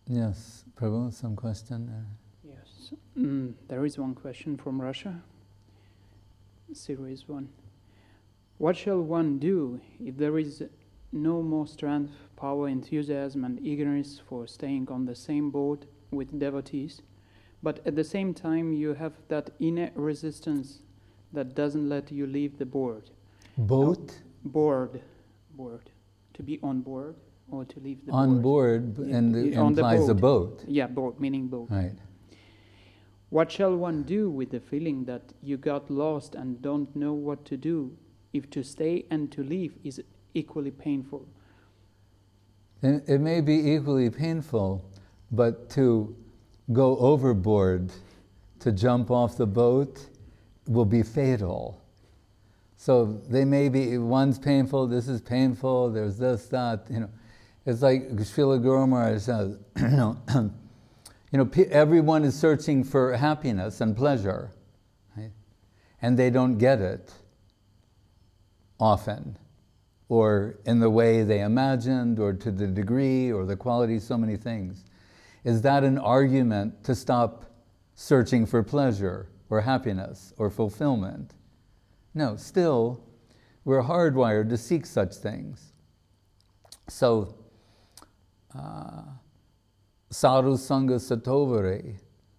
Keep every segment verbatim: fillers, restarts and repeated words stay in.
Yes, Prabhu, some question? Yes, mm, there is one question from Russia. Series one. What shall one do if there is no more strength, power, enthusiasm, and eagerness for staying on the same boat with devotees, but at the same time you have that inner resistance that doesn't let you leave the board? Boat? Now, board. Board. To be on board or to leave the on board. board, and it on implies the boat. a boat. Yeah, boat, meaning boat. Right. What shall one do with the feeling that you got lost and don't know what to do, if to stay and to leave is equally painful? It, it may be equally painful, but to go overboard, to jump off the boat, will be fatal. So they may be, one's painful, this is painful, there's this, that, you know. It's like Srila Guru Maharaj says, you know, you know, everyone is searching for happiness and pleasure, right? And they don't get it often, or in the way they imagined, or to the degree, or the quality, so many things. Is that an argument to stop searching for pleasure, or happiness, or fulfillment? No, still, we're hardwired to seek such things. So, uh, Sadhu Sangha Satovare,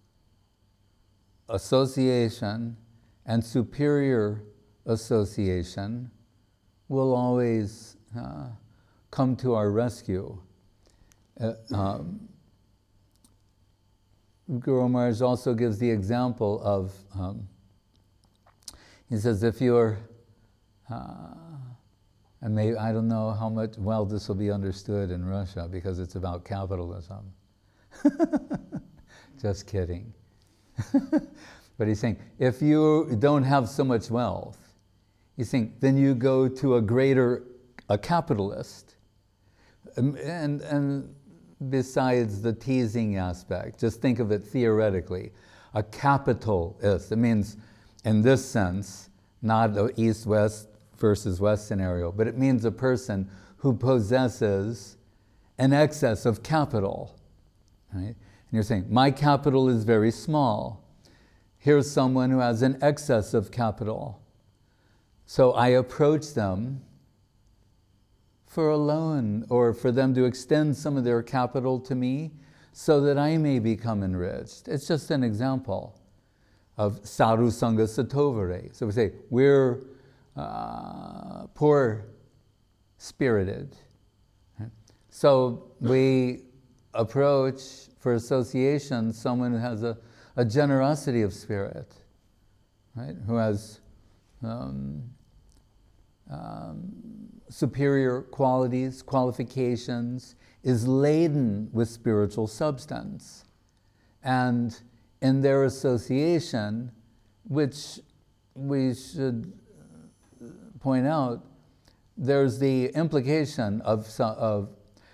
association and superior association will always uh, come to our rescue. Uh, um, Guru Maharaj also gives the example of, um, he says, if you're, uh, and maybe, I don't know how much, well, this will be understood in Russia because it's about capitalism. Just kidding. But he's saying, if you don't have so much wealth, he's saying, then you go to a greater, a capitalist. And, and, and besides the teasing aspect, just think of it theoretically. A capitalist, it means, in this sense, not the East-West versus West scenario, but it means a person who possesses an excess of capital, right? And you're saying, my capital is very small. Here's someone who has an excess of capital. So I approach them for a loan, or for them to extend some of their capital to me so that I may become enriched. It's just an example of Sadhu Sangha Satovare. So we say, we're uh, poor-spirited. Right? So we approach, for association, someone who has a, a generosity of spirit, right? Who has um, um, superior qualities, qualifications, is laden with spiritual substance. And in their association, which we should point out, there's the implication of, of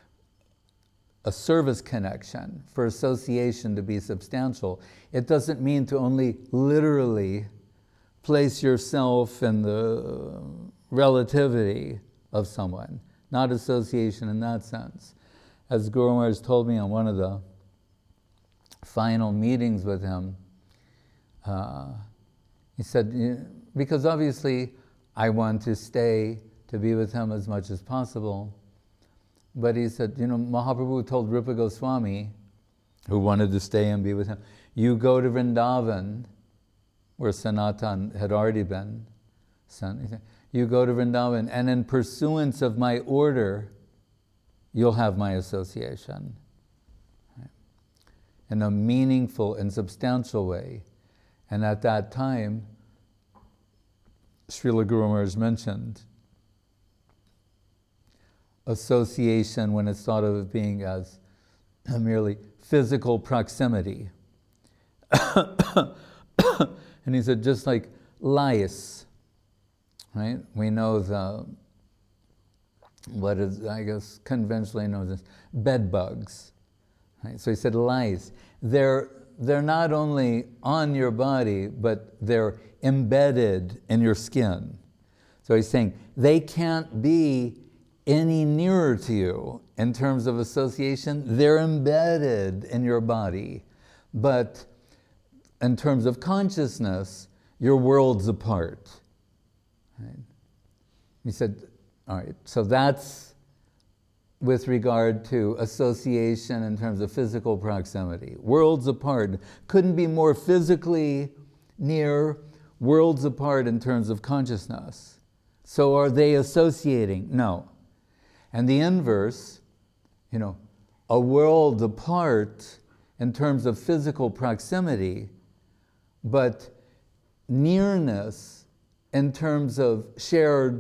a service connection for association to be substantial. It doesn't mean to only literally place yourself in the relativity of someone, not association in that sense. As Guru Maharaj told me on one of the final meetings with him, uh, he said, because obviously I want to stay to be with him as much as possible, but he said, you know, Mahaprabhu told Rupa Goswami, who wanted to stay and be with him, you go to Vrindavan, where Sanatan had already been sent. He said, you go to Vrindavan, and in pursuance of my order, you'll have my association. Right? In a meaningful and substantial way. And at that time, Srila Guru Maharaj mentioned association when it's thought of as being as merely physical proximity. And he said, just like lice, right? We know the, what is, I guess, conventionally known as bed bugs. Right? So he said lice. They're, they're not only on your body, but they're embedded in your skin. So he's saying they can't be any nearer to you in terms of association. They're embedded in your body. But in terms of consciousness, you're worlds apart. Right? He said, all right, so that's with regard to association in terms of physical proximity. Worlds apart. Couldn't be more physically near, worlds apart in terms of consciousness. So are they associating? No. And the inverse, you know, a world apart in terms of physical proximity, but nearness in terms of shared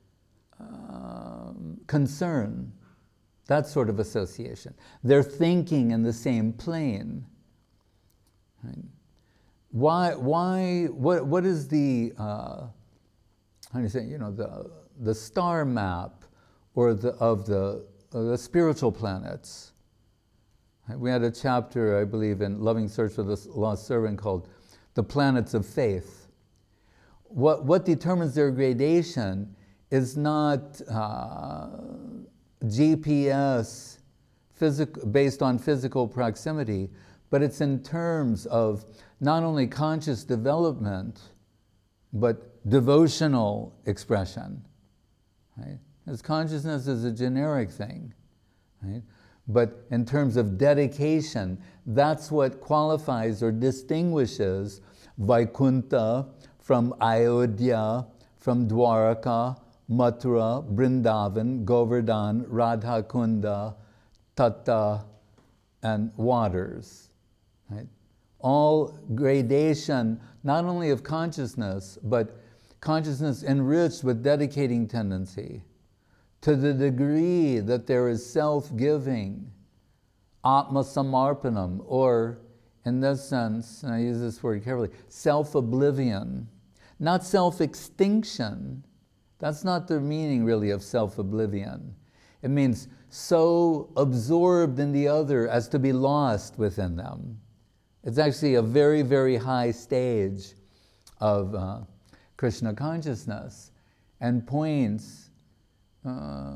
um, concern. That sort of association. They're thinking in the same plane. Right? Why? Why? What? What is the? Uh, how do you say? You know, the the star map, or the of the uh, the spiritual planets. Right? We had a chapter, I believe, in Loving Search for the Lost Servant called "The Planets of Faith." What what determines their gradation is not Uh, G P S physic- based on physical proximity, but it's in terms of not only conscious development, but devotional expression. Right? As consciousness is a generic thing, right? But in terms of dedication, that's what qualifies or distinguishes Vaikuntha from Ayodhya, from Dwaraka, Mathura, Vrindavan, Govardhan, Radha Kunda, Tata, and waters. Right? All gradation, not only of consciousness, but consciousness enriched with dedicating tendency. To the degree that there is self-giving, Atma Samarpanam, or in this sense, and I use this word carefully, self-oblivion, not self-extinction. That's not the meaning really of self-oblivion. It means so absorbed in the other as to be lost within them. It's actually a very, very high stage of uh, Krishna consciousness, and points uh,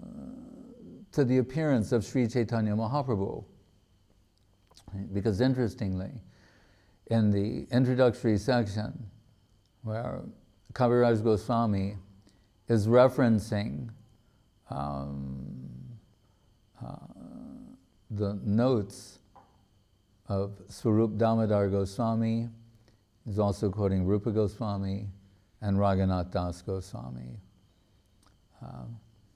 to the appearance of Sri Chaitanya Mahaprabhu. Because interestingly, in the introductory section, where Kaviraj Goswami is referencing um, uh, the notes of Swarup Damodar Goswami. He's also quoting Rupa Goswami and Raghunath Das Goswami. Um,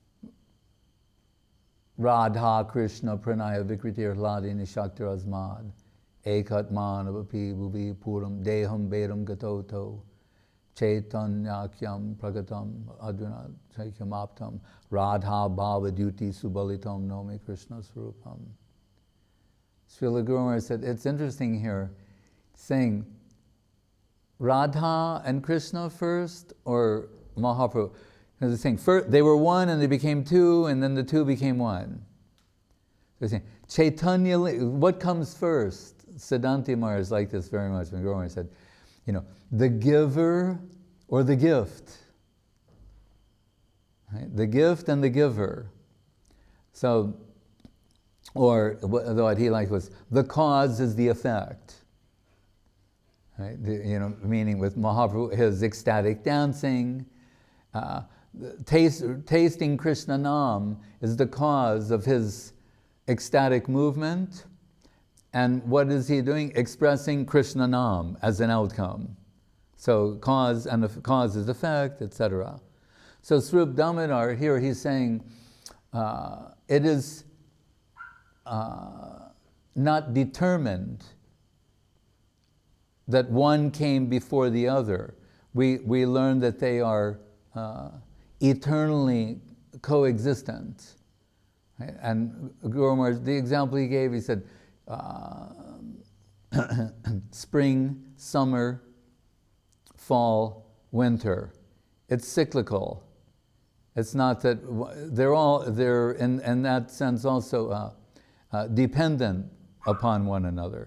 Radha Krishna Pranaya Vikritir Hladini Shaktir Asmad Ekatman Avapi Bhuvi Puram Deham Vedam Gatoto Chaitanyakyam Pragatam Advina Chaikyam Aptam Radha Bhava Duty Subalitam Nomi Krishna Swarupam. Srila Guru Maharaj said, it's interesting here, saying Radha and Krishna first, or Mahaprabhu? Because it's saying first, they were one and they became two, and then the two became one. So saying Chaitanya, what comes first? Siddhanti Maharaj liked this very much when Guru Maharaj said, you know, the giver or the gift. Right? The gift and the giver. So, or what he liked was, the cause is the effect. Right? The, you know, meaning with Mahaprabhu, his ecstatic dancing, uh, taste, tasting Krishna Nam is the cause of his ecstatic movement. And what is he doing? Expressing Krishna Nam as an outcome. So cause and cause is effect, et cetera. So Swarup Damodar here, he's saying uh, it is uh, not determined that one came before the other. We we learn that they are uh, eternally coexistent. Right? And Guru Maharaj, the example he gave, he said, uh, spring, summer, fall, winter. It's cyclical. It's not that they're all they're in in that sense also uh, uh, dependent upon one another.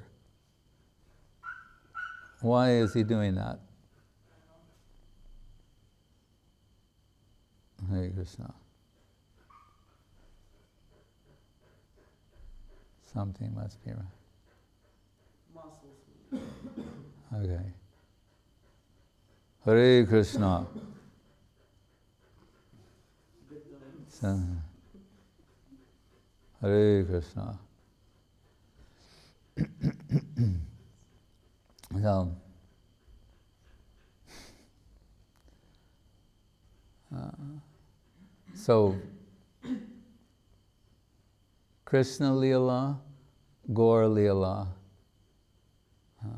Why is he doing that? Hare Krishna. Something must be right. Muscles. Okay. Hare Krishna. So, Hare Krishna. So, uh, so Krishna Leela, Gaur Leela, uh,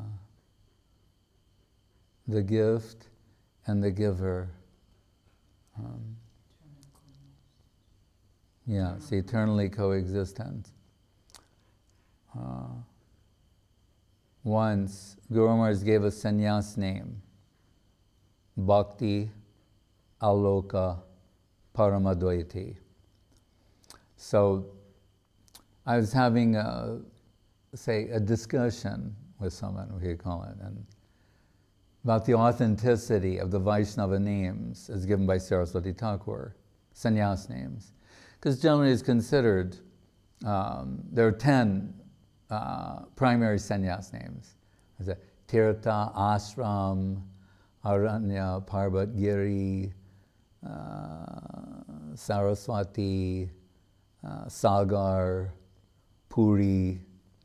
the gift and the giver. Um, yeah, it's eternally coexistent. Uh, once, Guru Maharaj gave a sannyas name, Bhakti Aloka Paramadvaiti. So, I was having, a, say, a discussion with someone, we could call it, and about the authenticity of the Vaishnava names as given by Saraswati Thakur, sannyas names. Because generally it's considered, um, there are ten uh, primary sannyas names. There's a Tirtha, Ashram, Aranya, Parbat, Giri, uh, Saraswati, uh, Sagar, Puri,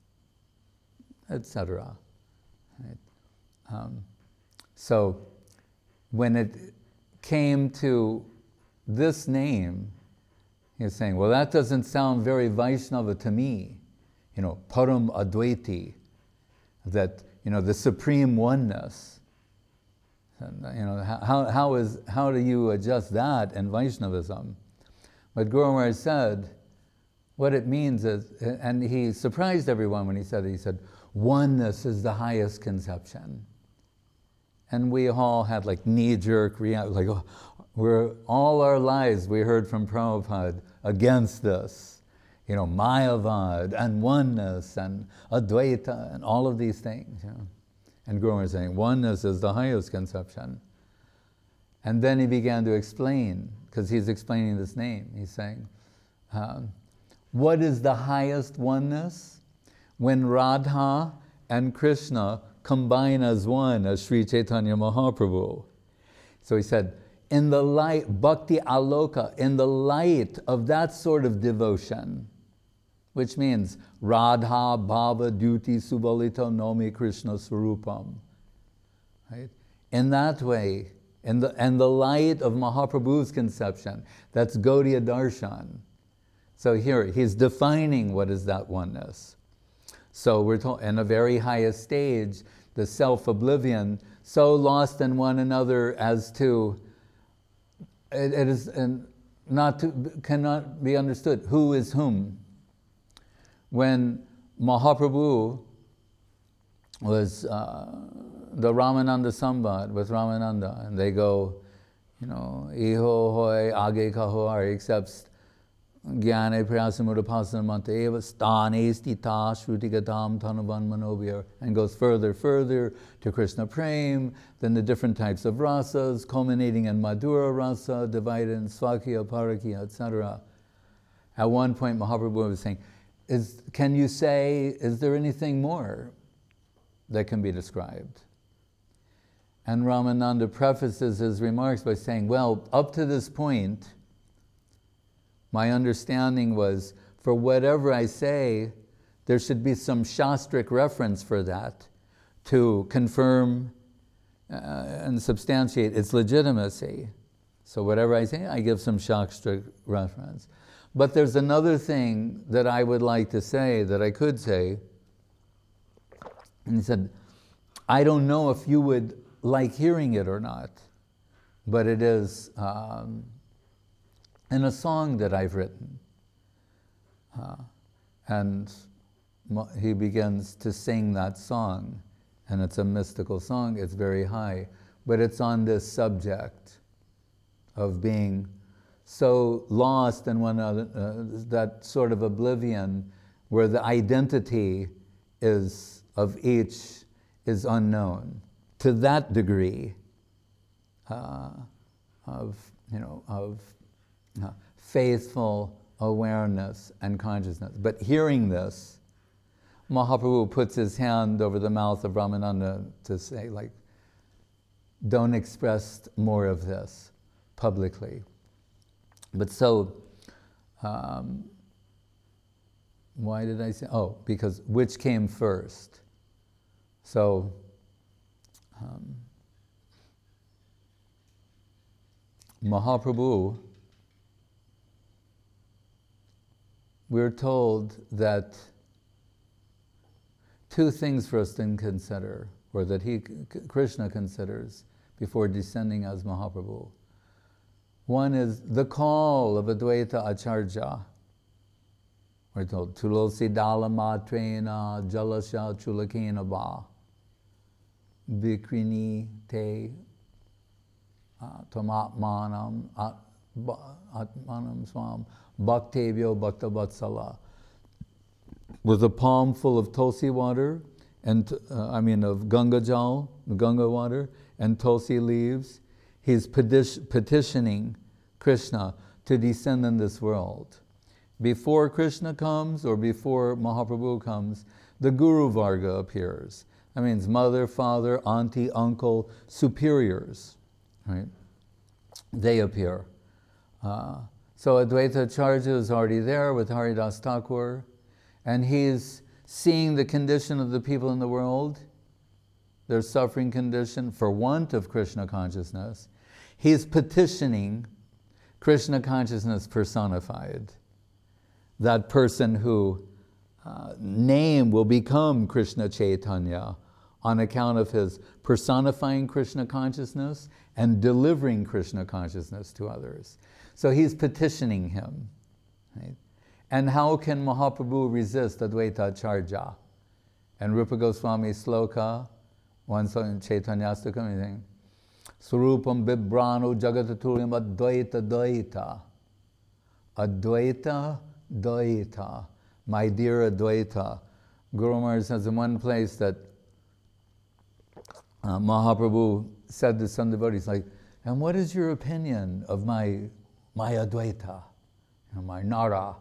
et cetera. Right? Um, so when it came to this name, he was saying, well, that doesn't sound very Vaishnava to me. You know, Param Advaiti, that, you know, the supreme oneness. And, you know, how, how, is, how do you adjust that in Vaishnavism? But Guru Maharaj said, what it means is, and he surprised everyone when he said it, he said, oneness is the highest conception. And we all had like knee-jerk reaction, like, oh, we're, all our lives we heard from Prabhupada against this. You know, Mayavad and oneness and Advaita and all of these things. You know. And Guru was saying, oneness is the highest conception. And then he began to explain, because he's explaining this name, he's saying, um, what is the highest oneness? When Radha and Krishna combine as one, as Sri Chaitanya Mahaprabhu. So he said, in the light, Bhakti Aloka, in the light of that sort of devotion, which means Radha, Bhava, Duti, Subalita, Nomi, Krishna, Swarupam. Right? In that way, in the, in the light of Mahaprabhu's conception, that's Gaudiya Darshan. So here, he's defining what is that oneness. So we're told, in a very highest stage, the self-oblivion, so lost in one another as to, it, it is and not to, cannot be understood. Who is whom? When Mahaprabhu was uh, the Ramananda Sambad with Ramananda, and they go, you know, Iho hoy age kaho are accepts Gyane Prayasamudapasana Manta Eva Stane Stita Shrutigatam Tanavan Manobhir, and goes further, further to Krishna Prem, then the different types of rasas, culminating in Madhura rasa, divided in Swakya, Parakya, et cetera. At one point, Mahaprabhu was saying, Is, can you say, is there anything more that can be described? And Ramananda prefaces his remarks by saying, well, up to this point, my understanding was, for whatever I say, there should be some Shastric reference for that to confirm uh, and substantiate its legitimacy. So whatever I say, I give some Shastric reference. But there's another thing that I would like to say, that I could say. And he said, I don't know if you would like hearing it or not, but it is um, in a song that I've written. Uh, and he begins to sing that song, and it's a mystical song, it's very high, but it's on this subject of being so lost in one another, uh, that sort of oblivion where the identity is of each is unknown. To that degree uh, of, you know, of uh, faithful awareness and consciousness. But hearing this Mahaprabhu puts his hand over the mouth of Ramananda to say, like, don't express more of this publicly. But so, um, why did I say, oh, because which came first? So, um, Mahaprabhu, we're told that two things for us to consider, or that he, Krishna considers before descending as Mahaprabhu. One is the call of Advaita Acharya. We're told, Tulosi dala matrena jalasya chulakena ba vikrini te tamatmanam atmanam swam bhaktevyo bhaktavatsala. With a palm full of tulsi water, and uh, I mean of Ganga jal, Ganga water, and tulsi leaves, he's peti- petitioning Krishna to descend in this world. Before Krishna comes, or before Mahaprabhu comes, the Guru Varga appears. That means mother, father, auntie, uncle, superiors, right? They appear. Uh, so Advaita Acharya is already there with Haridas Thakur, and he's seeing the condition of the people in the world, their suffering condition for want of Krishna consciousness. He's petitioning Krishna consciousness personified. That person who uh, name will become Krishna Chaitanya on account of his personifying Krishna consciousness and delivering Krishna consciousness to others. So he's petitioning him. Right? And how can Mahaprabhu resist Advaita Acharya? And Rupa Goswami sloka, one song in Chaitanyastakam, anything. Surupam bibrano jagataturyam advaita dvaita. Advaita dvaita. My dear Advaita. Guru Maharaj says in one place that uh, Mahaprabhu said to some devotees, like, and what is your opinion of my, my Advaita, you know, my Nara?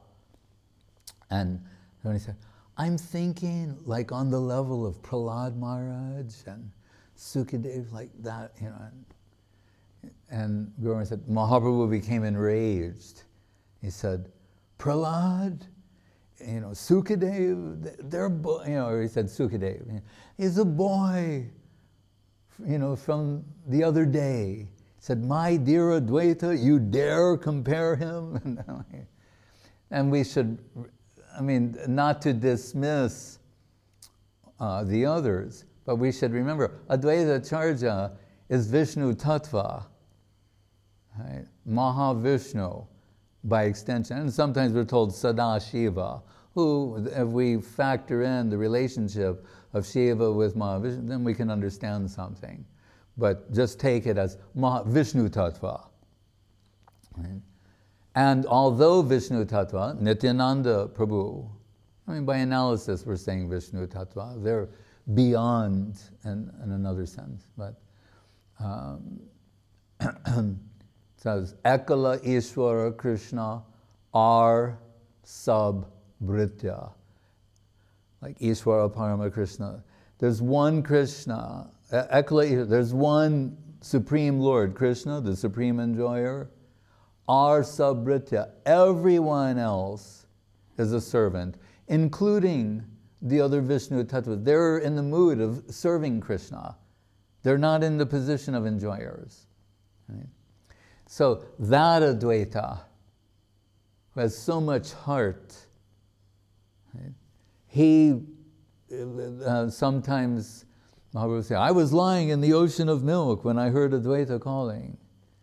And then he said, I'm thinking like on the level of Prahlad Maharaj and Sukadev, like that, you know. And, and Guru Maharaj said, Mahaprabhu became enraged. He said, Prahlad, you know, Sukadev, they're, bo-, you know, or he said Sukadev, he's a boy, you know, from the other day. He said, my dear Advaita, you dare compare him? And we should, I mean, not to dismiss uh, the others, but we should remember, Advaita Acharya is Vishnu Tattva, right? Mahavishnu, by extension. And sometimes we're told Sadashiva, who, if we factor in the relationship of Shiva with Mahavishnu, then we can understand something. But just take it as Maha, Vishnu Tattva. Right? And although Vishnu Tattva, Nityananda Prabhu, I mean, by analysis we're saying Vishnu Tattva, they're beyond in, in another sense. But um, it says, Ekala Ishvara Krishna are sab-bhritya. Like Ishvara Parama Krishna. There's one Krishna, Ekala, there's one Supreme Lord, Krishna, the Supreme Enjoyer, are sab-bhritya. Everyone else is a servant, including the other Vishnu Tattva. They're in the mood of serving Krishna. They're not in the position of enjoyers. Right? So that Advaita, who has so much heart, right? He uh, sometimes, Mahaprabhu would say, I was lying in the ocean of milk when I heard Advaita calling.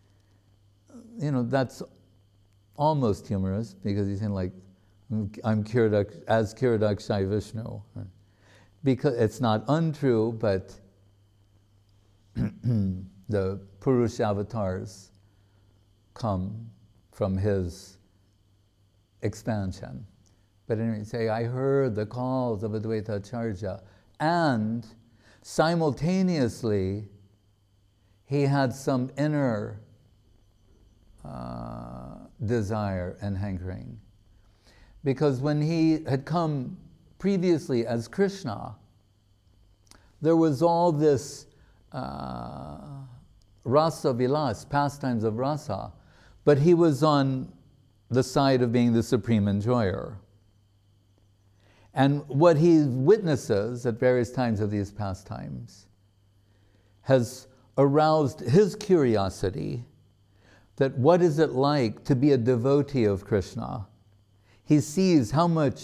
You know, that's almost humorous, because he's saying, like, I'm Kiradak, as Kiradakshai Vishnu. Right? Because it's not untrue, but the Purusha avatars come from his expansion. But anyway, say, I heard the calls of Advaita Acharya, and simultaneously he had some inner uh, desire and hankering. Because when he had come previously as Krishna, there was all this uh, rasa vilas, pastimes of rasa, but he was on the side of being the supreme enjoyer. And what he witnesses at various times of these pastimes has aroused his curiosity that what is it like to be a devotee of Krishna? He sees how much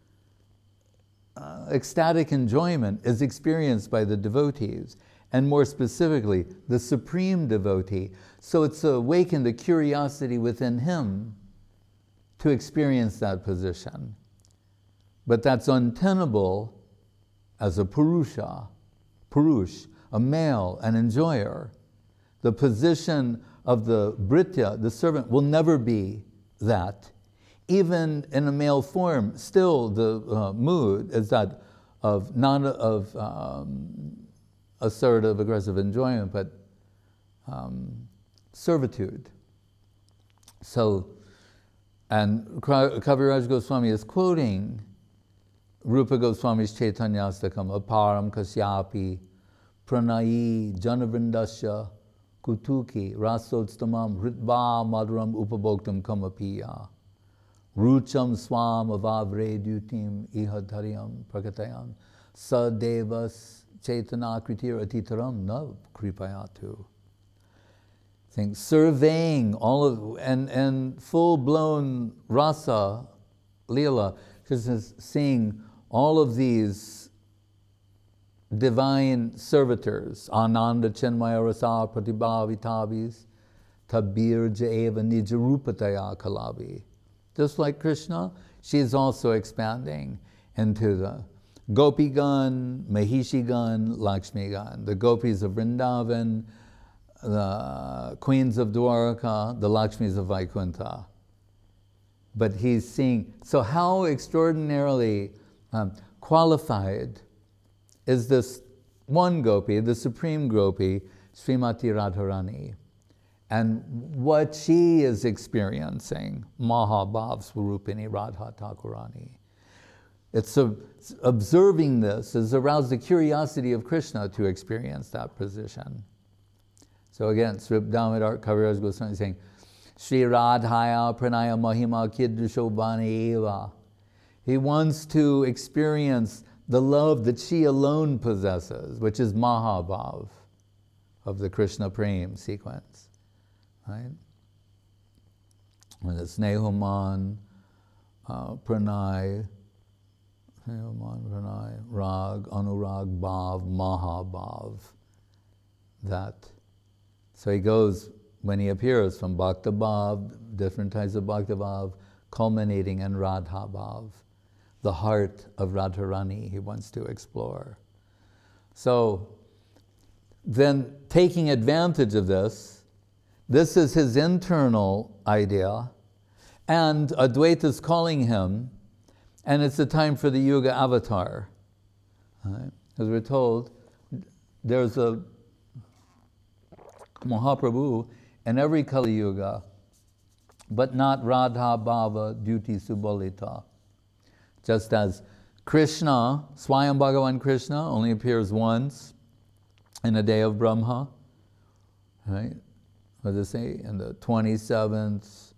uh, ecstatic enjoyment is experienced by the devotees, and more specifically, the supreme devotee. So it's awakened a curiosity within him to experience that position. But that's untenable as a purusha, purush, a male, an enjoyer. The position of the bhritya, the servant, will never be that. Even in a male form, still the uh, mood is that of non of um, assertive, aggressive enjoyment, but um, servitude. So, and Kaviraj Goswami is quoting Rupa Goswami's Chaitanyastakam, aparam kasyapi pranayi janavrindasya kutuki rasotstamam hritva madhuram upabhoktam kamapiya rucham swam avavre dutim ihadharyam prakatayam sadevas chaitanakritir atitaram nav kripayatu. Think surveying all of, and, and full-blown rasa, lila, just seeing all of these divine servitors, Ananda Chinmaya Rasa Pratibhavitabhis, Tabir Jaeva Nijarupataya Kalavi. Just like Krishna, she is also expanding into the Gopi-gan, Mahishi-gan, Lakshmi-gan, the gopis of Vrindavan, the queens of Dwarka, the Lakshmis of Vaikuntha. But he's seeing, so how extraordinarily um, qualified is this one gopi, the supreme gopi, Srimati Radharani, and what she is experiencing, Mahabhav Swarupini Radha Thakurani. It's a, observing this has aroused the curiosity of Krishna to experience that position. So again, Srip Damodar Kaviraj Goswami is saying, Sri Radhaya Pranaya Mahima Kidrushobhani Eva. He wants to experience the love that she alone possesses, which is Mahabhav of the Krishna Prem sequence. Right? When it's Nehuman, uh, Pranay, Nehuman, Pranay, Rag, Anurag, Bhav, Mahabhav. That. So he goes, when he appears, from Bhakta Bhav, different types of Bhakta Bhav, culminating in Radha Bhav, the heart of Radharani he wants to explore. So then taking advantage of this, this is his internal idea, and Advaita is calling him, and it's the time for the Yuga avatar. Right? As we're told, there's a Mahaprabhu in every Kali Yuga, but not Radha Bhava Duty Subolita. Just as Krishna, Swayam Bhagavan Krishna, only appears once in a day of Brahma, right? What does it say? In the twenty-seventh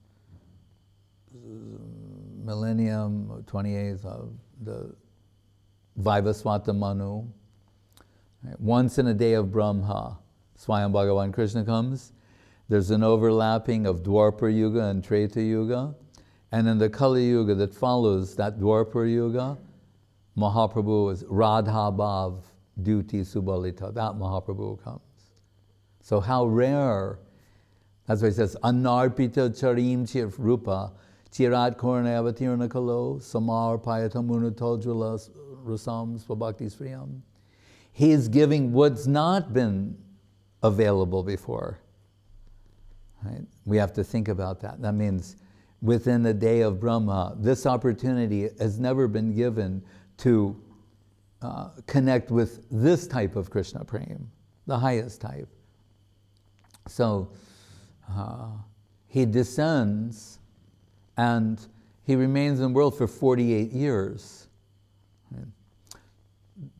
millennium, twenty-eighth of the Vaivasvata Manu. Right? Once in a day of Brahma, Swayam Bhagavan Krishna comes. There's an overlapping of Dwapara Yuga and Treta Yuga. And in the Kali Yuga that follows that Dwapara Yuga, Mahaprabhu is Radha Bhav Duty Subalita. That Mahaprabhu comes. So how rare, that's why it says, Anarpita Charim Chir Rupa, Chirat Korna Avatirna Kalo, Samar Payatamuna Toljula Rasam Swabhakti Sriyam. He is giving what's not been available before. Right? We have to think about that. That means within the day of Brahma, this opportunity has never been given to uh, connect with this type of Krishna Prem, the highest type. So uh, he descends and he remains in the world for forty-eight years.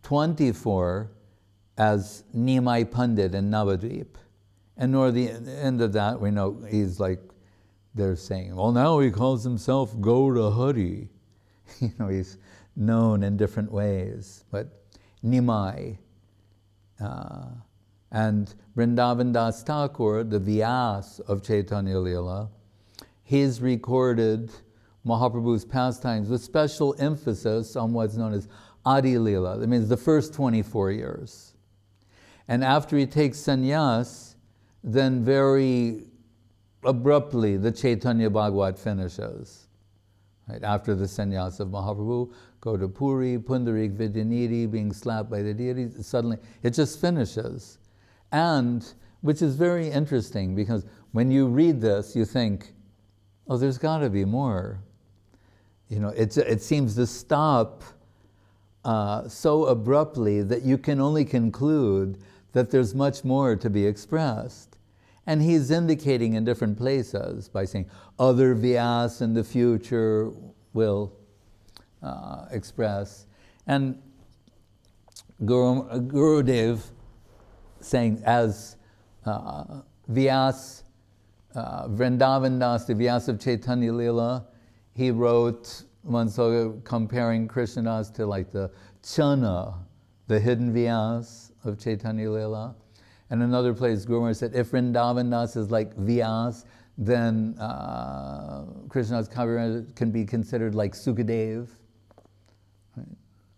twenty-four as Nimai Pandit in Navadvip. And near the end of that, we know he's like, they're saying, well, now he calls himself Gaura Hari. You know, he's known in different ways. But Nimai. Uh, and Vrindavan Das Thakur, the Vyas of Chaitanya Leela, he's recorded Mahaprabhu's pastimes with special emphasis on what's known as Adi Leela. That means the first twenty-four years. And after he takes sannyas, then very abruptly the Chaitanya Bhagavat finishes. Right? After the sannyas of Mahaprabhu, go to Puri, Pundarik Vidyanidhi, being slapped by the deities, suddenly it just finishes. And, which is very interesting, because when you read this, you think, oh, there's got to be more. You know, it's, it seems to stop uh, so abruptly that you can only conclude that there's much more to be expressed. And he's indicating in different places by saying, other Vyas in the future will uh, express. And Guru, Gurudev saying, as uh, Vyas, uh, Vrindavan Das, the Vyas of Chaitanya Leela, he wrote one sloka comparing Krishnadas to like the Chana, the hidden Vyas of Chaitanya Leela. And another place, Guru Maharaj said, if Vrindavan Das is like Vyas, then uh, Krishnadas Kaviraj can be considered like Sukadev. Right?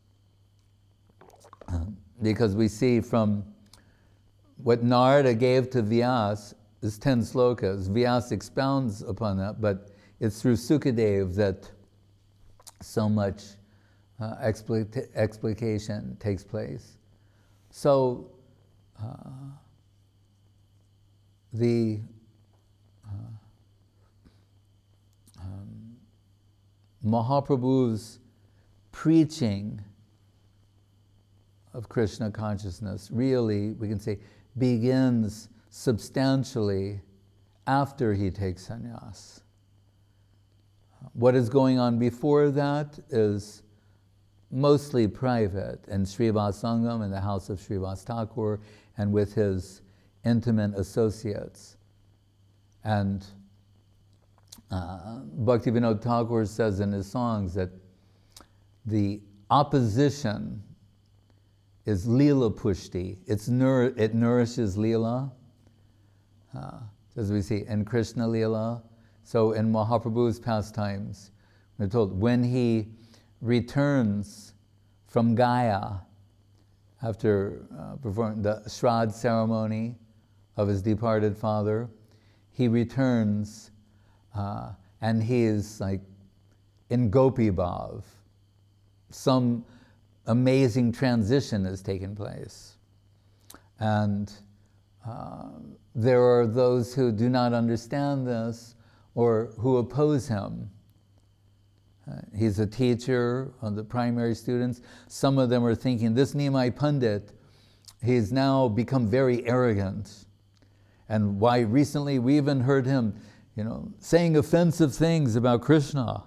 Um, because we see from what Narada gave to Vyas is ten slokas. Vyas expounds upon that, but it's through Sukadev that so much uh, explica- explication takes place. So, uh, the uh, um, Mahaprabhu's preaching of Krishna consciousness really, we can say, begins substantially after he takes sannyas. What is going on before that is mostly private in Srivas Sangam, in the house of Srivas Thakur, and with his intimate associates. And uh, Bhaktivinoda Thakur says in his songs that the opposition is Leela Pushti. It's nour- it nourishes Leela, uh, as we see in Krishna Leela. So in Mahaprabhu's pastimes, we're told when he returns from Gaya after uh, performing the Shraddha ceremony of his departed father, he returns uh, and he is like in Gopi Bhav. Some amazing transition has taken place. And uh, there are those who do not understand this or who oppose him. Uh, he's a teacher of the primary students. Some of them are thinking, this Nimai Pandit, he's now become very arrogant. And why recently we even heard him, you know, saying offensive things about Krishna,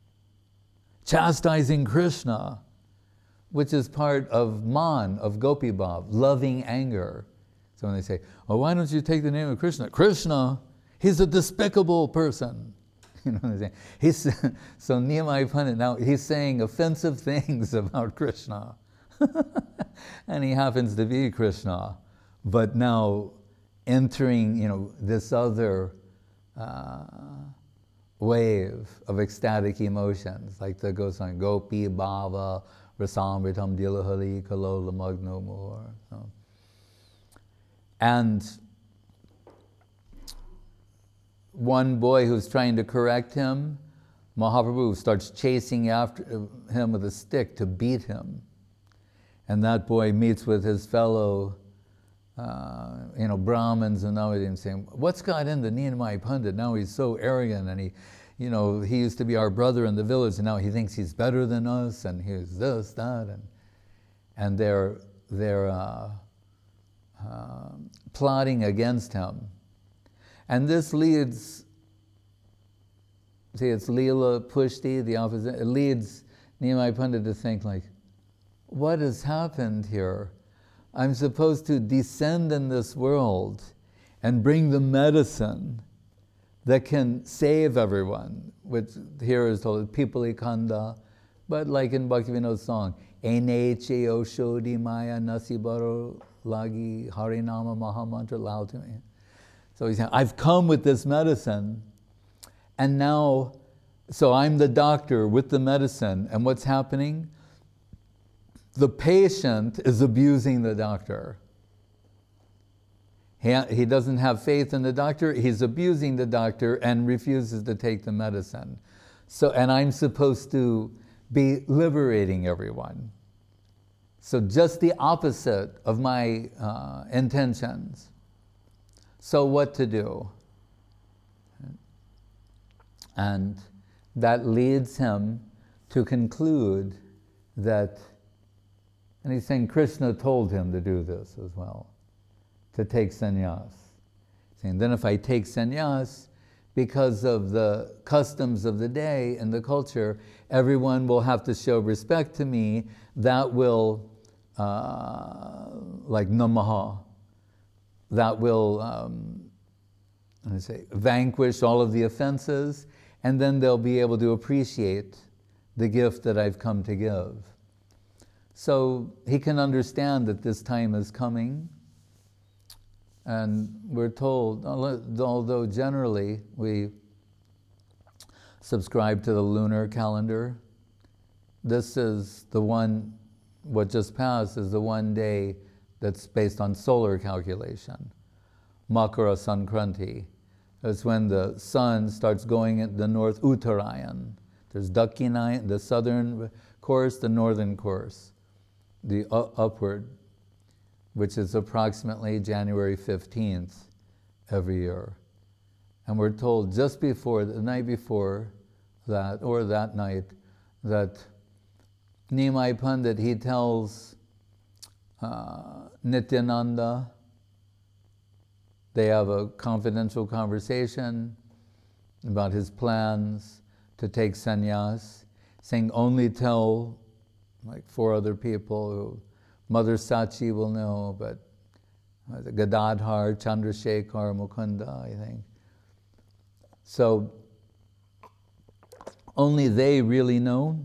chastising Krishna, which is part of man, of Gopi Bhav, loving anger. So when they say, oh, why don't you take the name of Krishna? Krishna, he's a despicable person. You know what I'm saying? He's, so Nimai Pandit, now he's saying offensive things about Krishna. And he happens to be Krishna. But now entering, you know, this other uh, wave of ecstatic emotions, like the Goswami, Gopi Bhava, Rasamritam Dilahali Kalola Magno More. So. And one boy who's trying to correct him, Mahaprabhu starts chasing after him with a stick to beat him. And that boy meets with his fellow uh, you know, Brahmins and everything, saying, what's got into Nimai Pandit? Now he's so arrogant, and he, you know, he used to be our brother in the village, and now he thinks he's better than us, and he's this, that, and and they're they're uh, uh, plotting against him. And this leads, see, it's Leela Pushti, the opposite. It leads Nimai Pandit to think like, what has happened here? I'm supposed to descend in this world and bring the medicine that can save everyone, which here is told, Pipali Kanda, but like in Bhaktivinoda's song, Ene che oshodi maya nasibaro lagi harinama mahamantra lao to me. So he's saying, I've come with this medicine, and now, so I'm the doctor with the medicine, and what's happening? The patient is abusing the doctor. He, he doesn't have faith in the doctor, he's abusing the doctor and refuses to take the medicine. So, and I'm supposed to be liberating everyone. So just the opposite of my uh, intentions. So what to do? And that leads him to conclude that, and he's saying Krishna told him to do this as well, to take sannyas. Saying, then if I take sannyas, because of the customs of the day and the culture, everyone will have to show respect to me. That will, uh, like namaha, that will, um, let me say, vanquish all of the offenses, and then they'll be able to appreciate the gift that I've come to give. So he can understand that this time is coming. And we're told, although generally we subscribe to the lunar calendar, this is the one, what just passed is the one day that's based on solar calculation. Makara Sankranti. That's when the sun starts going in the north, Uttarayan. There's Dakinayan, the southern course, the northern course, the u- upward, which is approximately January fifteenth every year. And we're told just before, the night before that, or that night, that Nimai Pandit, he tells uh, Nityananda, they have a confidential conversation about his plans to take sannyas, saying only tell like four other people who Mother Sachi will know, but uh, Gadadhar, Chandrasekhar, Mukunda, I think. So only they really know.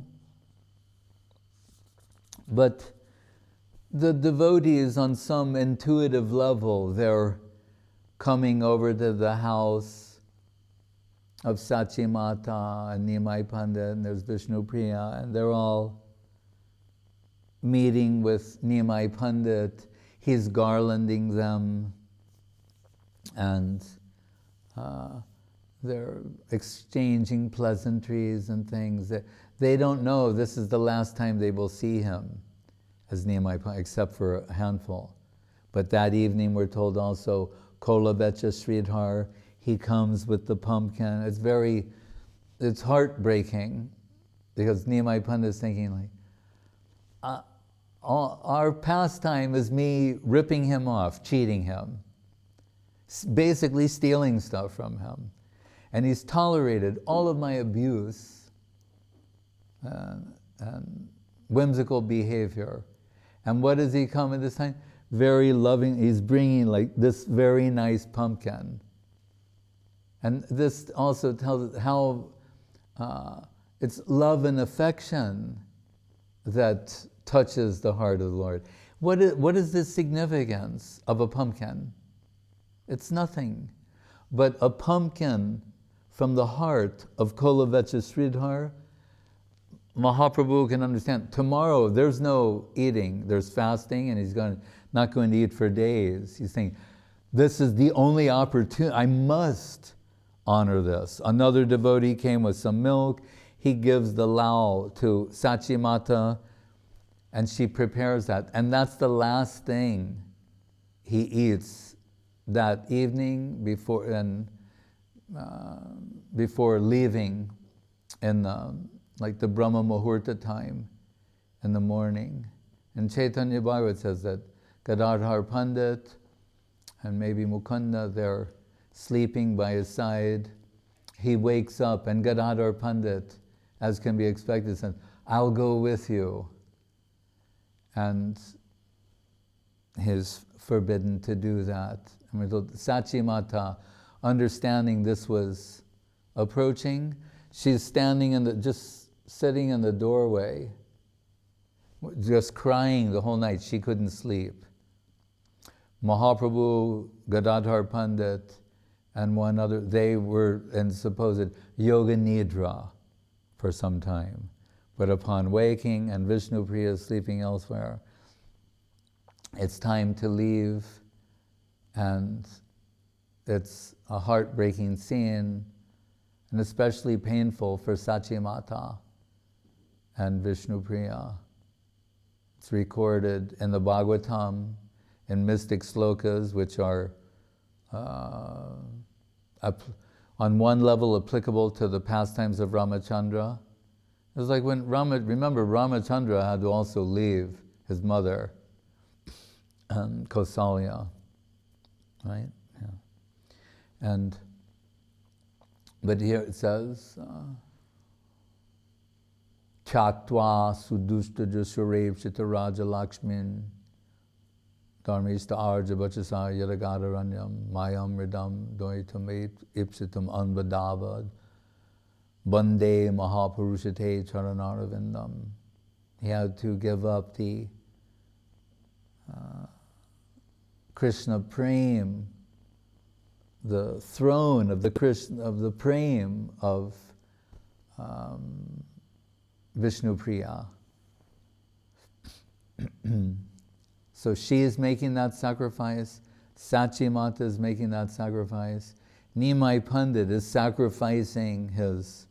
But the devotees on some intuitive level, they're coming over to the house of Sachi Mata and Nimai Pandit, and there's Vishnu Priya, and they're all meeting with Nimai Pandit. He's garlanding them, and uh, they're exchanging pleasantries and things. That they don't know this is the last time they will see him as Nimai Pandit, except for a handful. But that evening we're told also, Kolabecha Sridhar, he comes with the pumpkin. It's very, it's heartbreaking, because Nimai Pandit is thinking like, uh, all, our pastime is me ripping him off, cheating him, basically stealing stuff from him. And he's tolerated all of my abuse and, and whimsical behavior. And what does he come at this time? Very loving, he's bringing like this very nice pumpkin. And this also tells us how uh, it's love and affection that touches the heart of the Lord. What is, what is the significance of a pumpkin? It's nothing. But a pumpkin from the heart of Kolavecha Sridhar, Mahaprabhu can understand. Tomorrow, there's no eating, there's fasting, and he's going, not going to eat for days. He's saying, this is the only opportunity, I must honor this. Another devotee came with some milk. He gives the lao to Sachi Mata, and she prepares that. And that's the last thing he eats that evening before, and, uh, before leaving in the, like the Brahma Muhurta time in the morning. And Chaitanya Bhagavat says that Gadadhar Pandit and maybe Mukunda, they're sleeping by his side. He wakes up, and Gadadhar Pandit, as can be expected, says, I'll go with you. and he's forbidden to do that. And we're told Sachimata, understanding this was approaching, she's standing in the, just sitting in the doorway, just crying the whole night. She couldn't sleep. Mahaprabhu, Gadadhar Pandit, and one other, they were in supposed yoga nidra for some time. But upon waking and Vishnupriya sleeping elsewhere, it's time to leave, and it's a heartbreaking scene, and especially painful for Sachimata and Vishnupriya. It's recorded in the Bhagavatam, in mystic slokas, which are uh, on one level applicable to the pastimes of Ramachandra. It was like when Rama, remember Ramachandra had to also leave his mother, um, Kausalya, right? Yeah. And, but here it says, Chatva sudushta jasurev chita raja lakshmin dharmista arja bachasa yadagararanyam mayam ridam doitam ipsitam anvadavad bande mahapurushate charanaravindam. He had to give up the uh, Krishna Prem, the throne of the Krishna, of the Prem of um, Vishnupriya. So she is making that sacrifice. Sachimata is making that sacrifice. Nimai Pandit is sacrificing his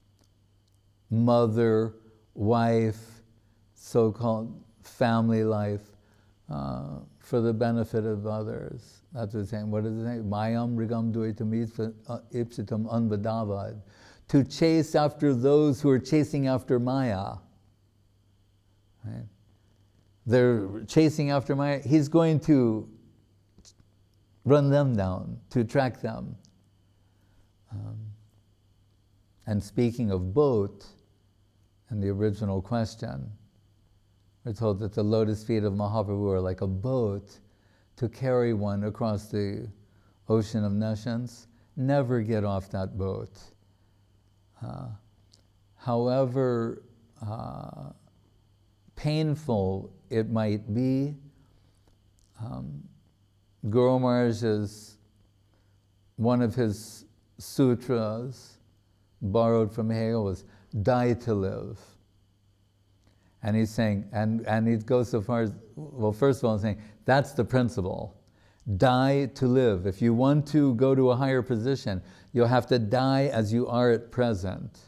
mother, wife, so-called family life uh, for the benefit of others. That's what it's saying. What is it saying? Mayam rigam duitam ipsitam anvadavad. To chase after those who are chasing after Maya. Right? They're chasing after Maya. He's going to run them down, to track them. Um, and speaking of boat, in the original question, we're told that the lotus feet of Mahaprabhu are like a boat to carry one across the ocean of nescience. Never get off that boat. Uh, however uh, painful it might be, um, Guru Maharaj's, one of his sutras borrowed from Hegel was die to live. And he's saying, and, and he goes so far as, well, first of all, he's saying, that's the principle. Die to live. If you want to go to a higher position, you'll have to die as you are at present.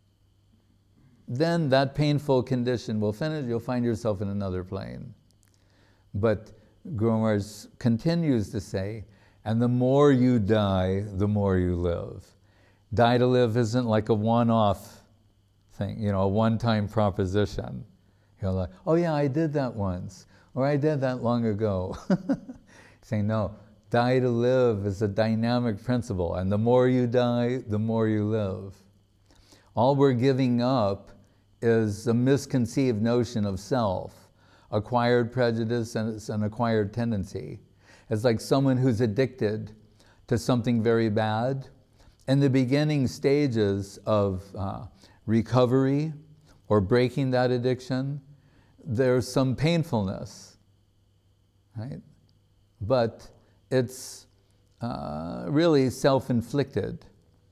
Then that painful condition will finish, you'll find yourself in another plane. But Guru Maharaj continues to say, and the more you die, the more you live. Die to live isn't like a one-off thing, you know, a one-time proposition. You're like, oh yeah, I did that once, or I did that long ago. Saying, no, die to live is a dynamic principle, and the more you die, the more you live. All we're giving up is a misconceived notion of self, acquired prejudice, and it's an acquired tendency. It's like someone who's addicted to something very bad. In the beginning stages of uh, recovery or breaking that addiction, there's some painfulness, right? But it's uh, really self-inflicted.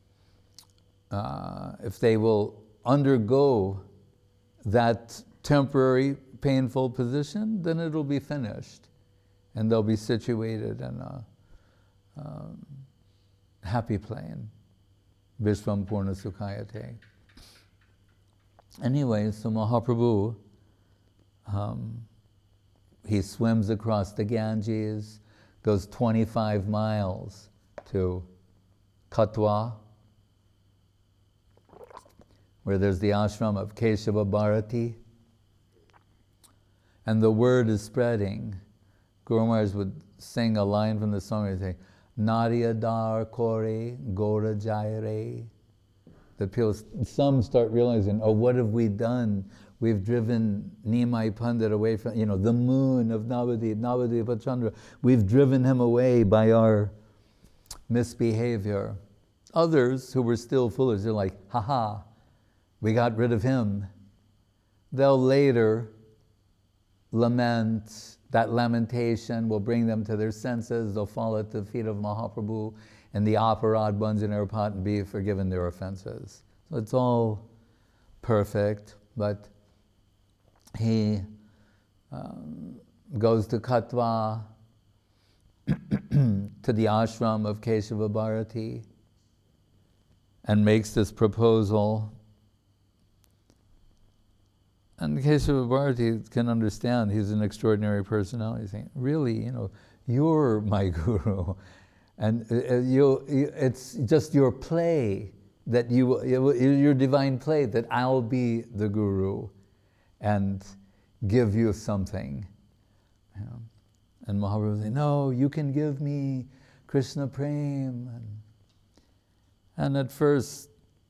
Uh, if they will undergo that temporary painful position, then it'll be finished, and they'll be situated in a um, happy plane. Vishvam Purna Sukhayate. Anyway, so Mahaprabhu, um, he swims across the Ganges, goes twenty-five miles to Katwa, where there's the ashram of Keshava Bharati, and the word is spreading. Guru Maharaj would sing a line from the song and say, Nadia dar kore gora jaire. That people, some start realizing, oh, what have we done We've driven Nimai Pandit away from, you know, the moon of Navadip, Navadipa Chandra. We've driven him away by our misbehavior. Others who were still foolish, they're like, ha-ha, we got rid of him. They'll later lament. That lamentation will bring them to their senses. They'll fall at the feet of Mahaprabhu and the aparad Banjanirpat and be forgiven their offenses. So it's all perfect, but he um, goes to Katwa, to the ashram of Keshava Bharati, and makes this proposal. And Keshava Bharati can understand, he's an extraordinary personality. He's saying, really, you know, you're my guru. And uh, you, it's just your play, that you, your divine play, that I'll be the guru and give you something. You know? And Mahaprabhu said, no, you can give me Krishna Prem. And, and at first,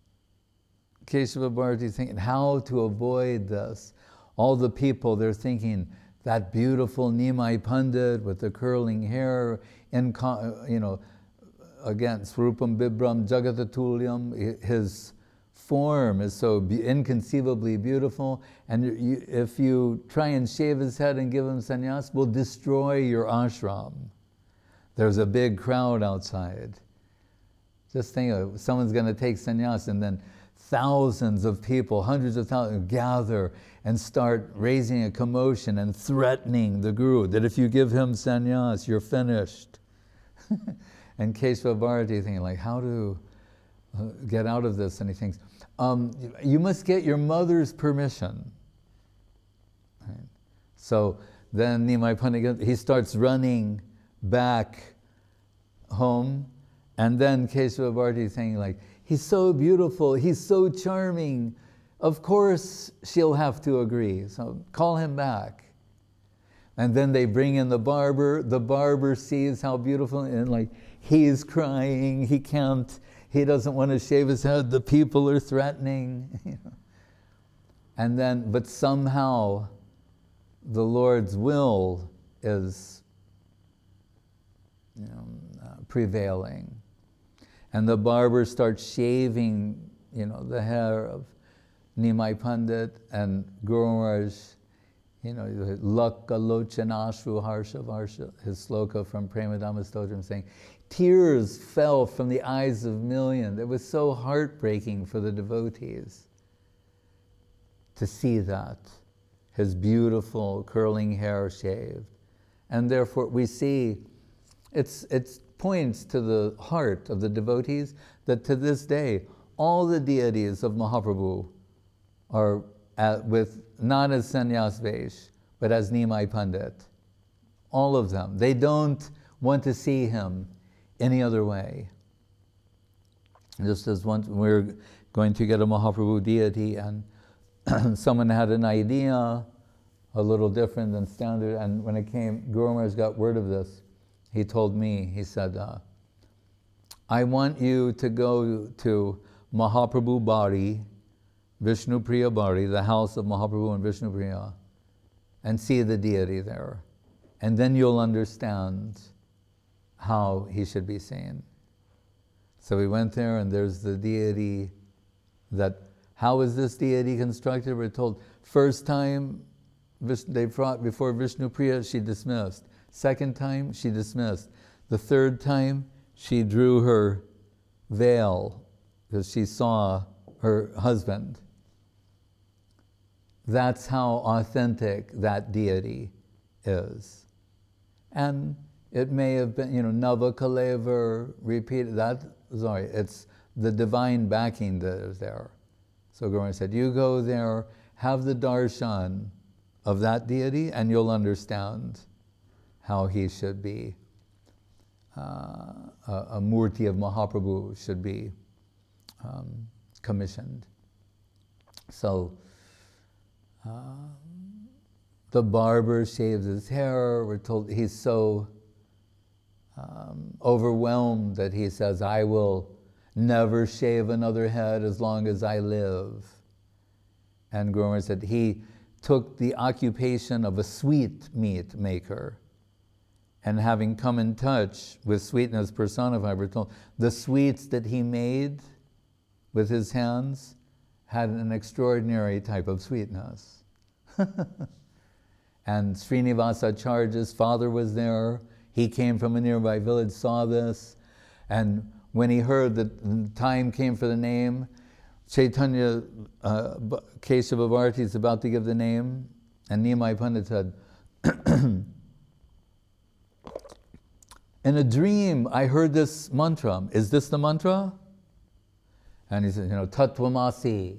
Keshava Bharati is thinking how to avoid this. All the people, they're thinking, that beautiful Nimai Pandit with the curling hair, in, you know, against Rupam Bibram Jagatatulyam, his form is so be- inconceivably beautiful, and you, if you try and shave his head and give him sannyas, will destroy your ashram. There's a big crowd outside. Just think of it, someone's going to take sannyas, and then thousands of people, hundreds of thousands, gather and start raising a commotion and threatening the guru that if you give him sannyas, you're finished. And Keshava Bharati thinking, like, how to uh, get out of this? And he thinks, um, you must get your mother's permission. Right? So then Nimai Pandit, he starts running back home, and then Keshava Bharati saying, like, he's so beautiful, he's so charming, of course she'll have to agree, so call him back. And then they bring in the barber, the barber sees how beautiful, and like, he's crying, he can't, he doesn't want to shave his head, the people are threatening. You know. And then, but somehow the Lord's will is, you know, uh, prevailing. And the barber starts shaving, you know, the hair of Nimai Pandit, and Guru Maharaj, you know, Lakka Lochanashru Harsha Varsha, his sloka from Premadama Stotram, saying, tears fell from the eyes of millions. It was so heartbreaking for the devotees to see that, his beautiful curling hair shaved. And therefore we see, it's, it's points to the heart of the devotees that to this day, all the deities of Mahaprabhu are at, with, not as Sannyas Vesh, but as Nimai Pandit. All of them. They don't want to see him any other way. Just as once we were going to get a Mahaprabhu deity, and someone had an idea a little different than standard, and when it came, Guru Maharaj got word of this. He told me, he said, uh, I want you to go to Mahaprabhu Bari, Vishnupriya Bari, the house of Mahaprabhu and Vishnupriya, and see the deity there. And then you'll understand how he should be seen. So we went there, and there's the deity that, how is this deity constructed? We're told, first time they brought before Vishnupriya, she dismissed. Second time, she dismissed. The third time, she drew her veil because she saw her husband. That's how authentic that deity is. And it may have been, you know, Navakalevar repeated that. Sorry, it's the divine backing that is there. So Guru Maharaj said, you go there, have the darshan of that deity, and you'll understand how he should be, uh, a, a murti of Mahaprabhu should be um, commissioned. So uh, the barber shaves his hair. We're told he's so um, overwhelmed that he says, I will never shave another head as long as I live. And Guru Maharaj said he took the occupation of a sweet meat maker, and having come in touch with sweetness personified, we're told the sweets that he made with his hands had an extraordinary type of sweetness. And Srinivasacharya's father was there. He came from a nearby village, saw this, and when he heard that the time came for the name, Chaitanya, uh, Kesava Bharati is about to give the name, and Nimai Pandit said, in a dream I heard this mantra. Is this the mantra? And he said, you know, Tattvamasi.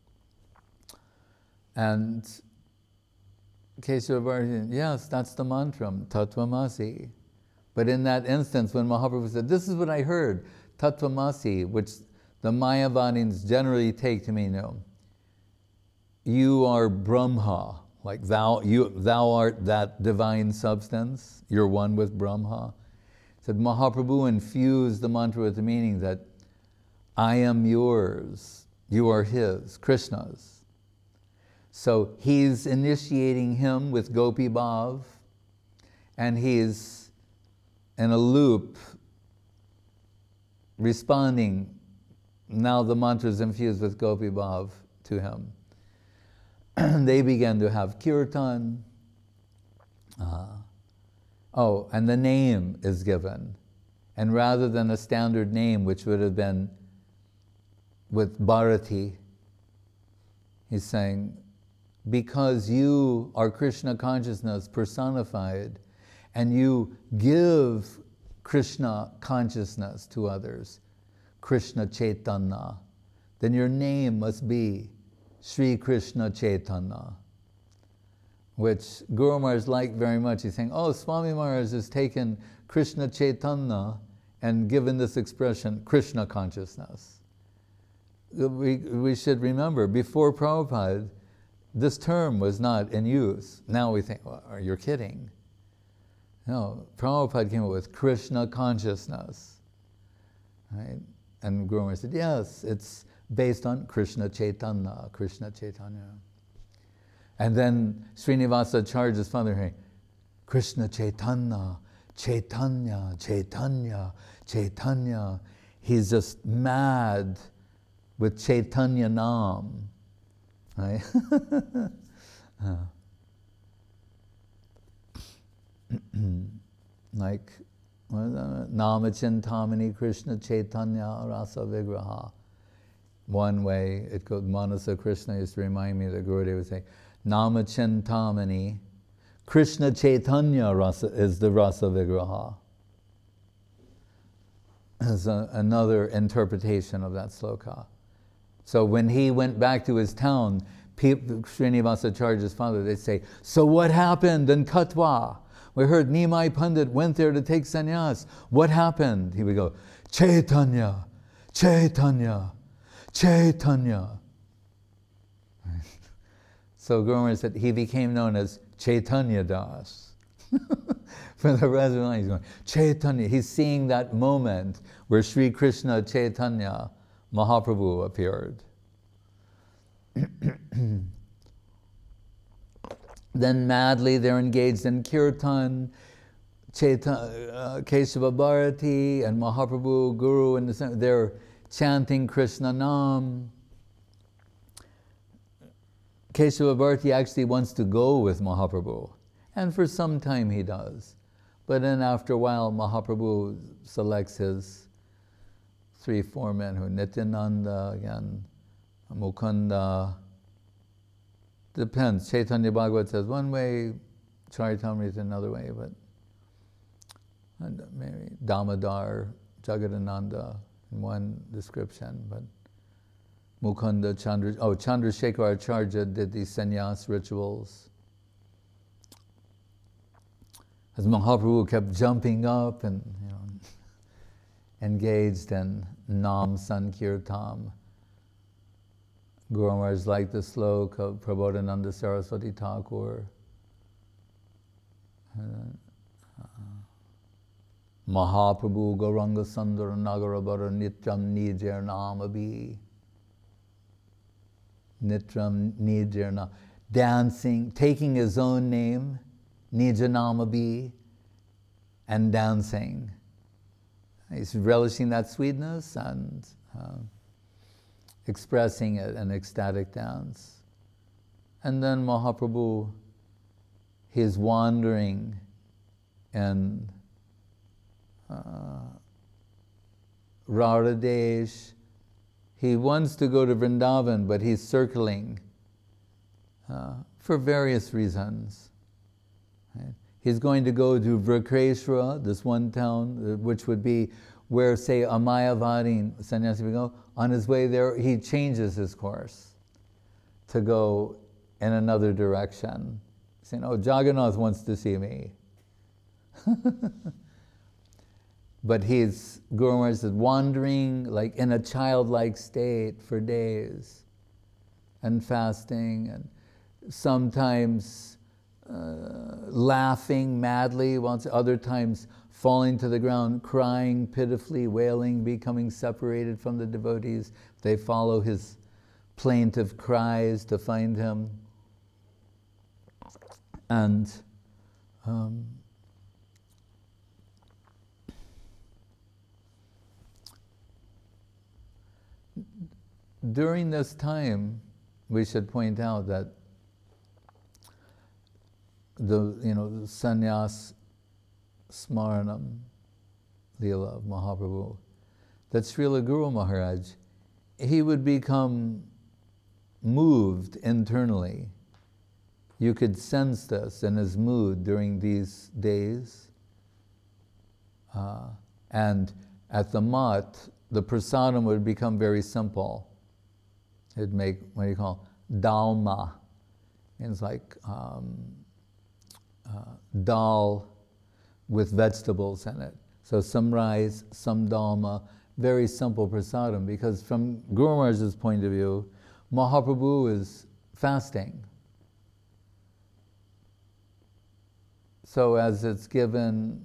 And Kesava Bharati, yes, that's the mantra, Tattvamasi. But in that instance, when Mahaprabhu said, this is what I heard, Tattvamasi, which the Mayavadins generally take to mean, you know, you are Brahma, like thou, you, thou art that divine substance, you're one with Brahma. Said Mahaprabhu infused the mantra with the meaning that I am yours, you are his, Krishna's. So he's initiating him with Gopi Bhav, and he's in a loop responding. Now the mantra is infused with Gopi Bhav to him. They began to have kirtan. Uh, oh, and the name is given. And rather than a standard name, which would have been with Bharati, he's saying, because you are Krishna consciousness personified, and you give Krishna consciousness to others, Krishna Chaitanya, then your name must be Sri Krishna Chaitanya, which Guru Maharaj liked very much. He's saying, oh, Swami Maharaj has taken Krishna Chaitanya and given this expression, Krishna consciousness. We, we should remember, before Prabhupada, this term was not in use. Now we think, well, you're kidding. No, Prabhupada came up with Krishna consciousness, right? And Guru Maharaj said, yes, it's based on Krishna Chaitanya, Krishna Chaitanya. And then Srinivasacharya's father saying, Krishna Chaitanya, Chaitanya, Chaitanya, Chaitanya. He's just mad with Chaitanya Nam. Right? uh. Like, Namachintamani Krishna Chaitanya Rasa Vigraha. One way it goes, Manasa Krishna used to remind me that Gurudev would say, Namachintamani Krishna Chaitanya Rasa is the Rasa Vigraha. As another interpretation of that sloka. So when he went back to his town, Srinivasacharya's father, they'd say, so what happened in Katwa? We heard Nimai Pandit went there to take sannyas. What happened? He would go, Chaitanya, Chaitanya, Chaitanya. So Guru Maharaj said he became known as Chaitanya Das. For the rest of the life, he's going, Chaitanya. He's seeing that moment where Sri Krishna Chaitanya Mahaprabhu appeared. Then madly they're engaged in kirtan, Chaitanya, uh, Kesava Bharati and Mahaprabhu, Guru, and the, they're chanting Krishna Nam. Kesava Bharati actually wants to go with Mahaprabhu, and for some time he does. But then after a while, Mahaprabhu selects his three, four men, who Nityananda, again, Mukunda. Depends. Chaitanya Bhagavat says one way, Charitamrita another way, but and maybe Damodar, Jagadananda in one description, but Mukunda, Chandra, oh, Chandrasekhar Acharya did these sannyas rituals. As Mahaprabhu kept jumping up and, you know, engaged in Nam Sankirtam. Guru Maharaj liked the sloka of Prabodhananda Saraswati Thakur. Uh, Mahaprabhu Gauranga Sundara Nagarabara Nityam Nijar Namabhi. Nitram Nijana, dancing, taking his own name, Nijanamabi, and dancing. He's relishing that sweetness and uh, expressing it in ecstatic dance. And then Mahaprabhu, he's wandering in uh, Radhadesh. He wants to go to Vrindavan, but he's circling uh, for various reasons. Right? He's going to go to Vrikeshwara, this one town, which would be where, say, a Mayavadi sannyasi would go. On his way there, he changes his course to go in another direction, saying, oh, Jagannath wants to see me. But he's, Guru Maharaj says, wandering like in a childlike state for days, and fasting, and sometimes uh, laughing madly, once other times falling to the ground, crying pitifully, wailing, becoming separated from the devotees. They follow his plaintive cries to find him. And um, during this time, we should point out that the, you know, the sannyas smaranam lila of Mahaprabhu, that Srila Guru Maharaj, he would become moved internally. You could sense this in his mood during these days. Uh, and at the mat, the prasadam would become very simple. It'd make, what do you call it? Dalma. It's like um, uh, dal with vegetables in it. So some rice, some dalma, very simple prasadam, because from Guru Maharaj's point of view, Mahaprabhu is fasting. So as it's given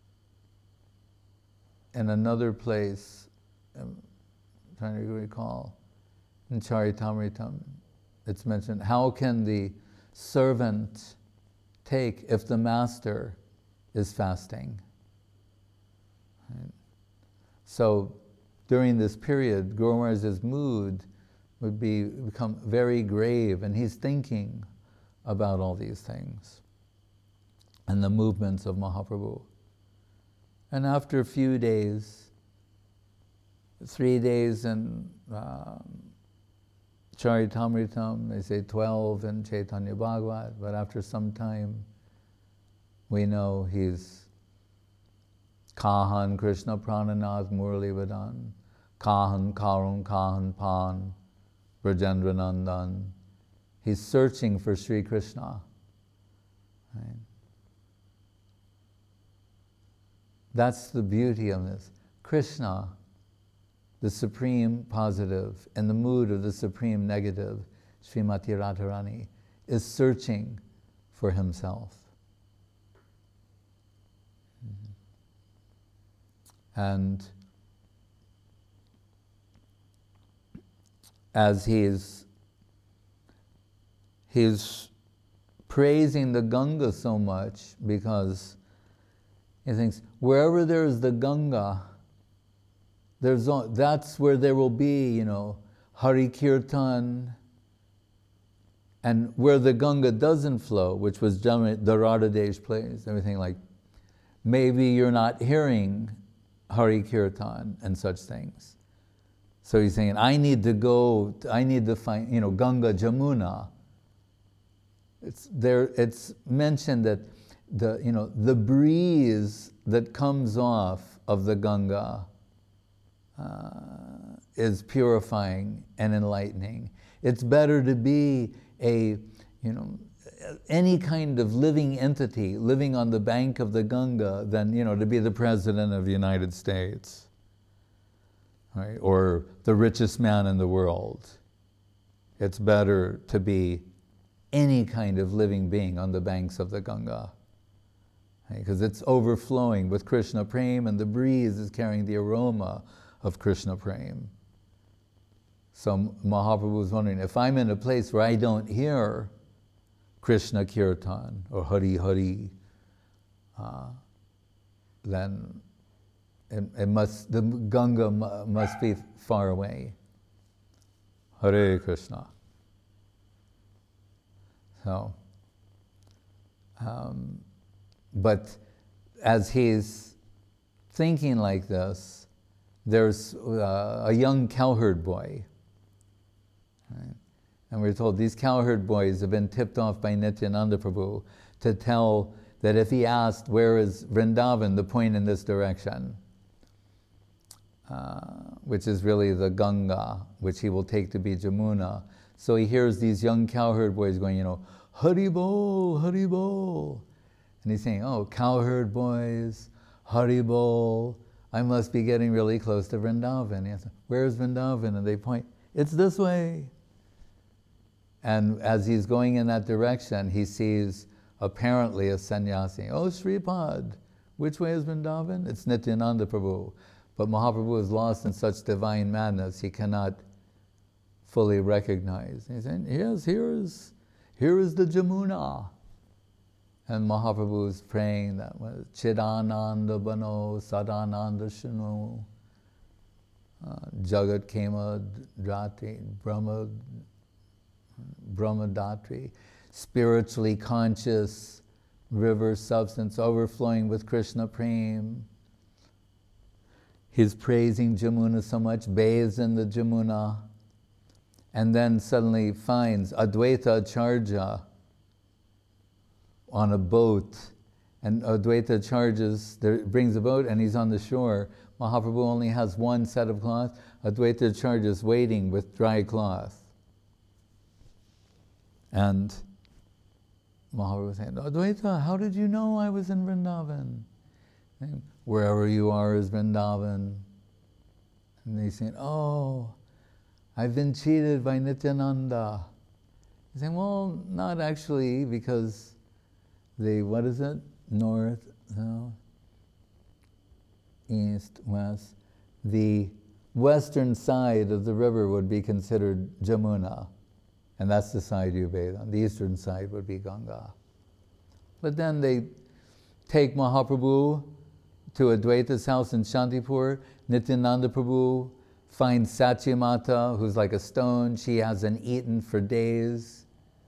in another place, I'm trying to recall, in Charitamritam, it's mentioned, how can the servant take if the master is fasting? Right? So during this period, Guru Maharaj's mood would be become very grave, and he's thinking about all these things and the movements of Mahaprabhu. And after a few days, three days in um, Charitamritam, they say twelve in Chaitanya Bhagavat, but after some time, we know he's Kahan Krishna Prananath Murli Vadan, Kahan Karun Kahan Pan, Brajendra Nandan. He's searching for Sri Krishna. Right? That's the beauty of this. Krishna, the supreme positive, and the mood of the supreme negative, Srimati Radharani, is searching for himself. Mm-hmm. And as he's, he's praising the Ganga so much because he thinks, wherever there's the Ganga, there's that's where there will be, you know, Hari Kirtan. And where the Ganga doesn't flow, which was generally the Radhadesh place, everything like, maybe you're not hearing Hari Kirtan and such things. So he's saying, I need to go, I need to find, you know, Ganga Jamuna. It's there. It's mentioned that the, you know, the breeze that comes off of the Ganga uh, is purifying and enlightening. It's better to be a, you know, any kind of living entity living on the bank of the Ganga than, you know, to be the president of the United States, right? Or the richest man in the world. It's better to be any kind of living being on the banks of the Ganga, because it's overflowing with Krishna Prem, and the breeze is carrying the aroma of Krishna Prem. So Mahaprabhu was wondering, if I'm in a place where I don't hear Krishna Kirtan or Hari Hari, uh, then it, it must, the Ganga must be far away. Hare Krishna. So, um, but as he's thinking like this, there's uh, a young cowherd boy. Right? And we're told these cowherd boys have been tipped off by Nityananda Prabhu to tell that if he asked, where is Vrindavan, the point in this direction, uh, which is really the Ganga, which he will take to be Jamuna. So he hears these young cowherd boys going, you know, Hari Bol, Hari Bol. And he's saying, oh, cowherd boys, Hari Bol, I must be getting really close to Vrindavan. He asks, where's Vrindavan? And they point, it's this way. And as he's going in that direction, he sees apparently a sannyasi. Oh, Sripad, which way is Vrindavan? It's Nityananda Prabhu. But Mahaprabhu is lost in such divine madness, he cannot fully recognize. He's saying, yes, here is, here is the Jamuna. And Mahaprabhu is praying that was Chidananda Bano Sadananda Shunu uh, Jagat Kema Drati Brahma Brahmadatri, spiritually conscious river substance overflowing with Krishna Prem. He's praising Jamuna so much, bathes in the Jamuna, and then suddenly finds Advaita Acharya on a boat, and Advaita charges, there, brings a boat, and he's on the shore. Mahaprabhu only has one set of cloth. Advaita Acharya is waiting with dry cloth. And Mahaprabhu was saying, Advaita, how did you know I was in Vrindavan? And wherever you are is Vrindavan. And he's saying, oh, I've been cheated by Nityananda. He's saying, well, not actually, because the, what is it? North, south, east, west. The western side of the river would be considered Jamuna. And that's the side you bathe on. The eastern side would be Ganga. But then they take Mahaprabhu to Advaita's house in Shantipur. Nityananda Prabhu finds Satyamata, who's like a stone. She hasn't eaten for days.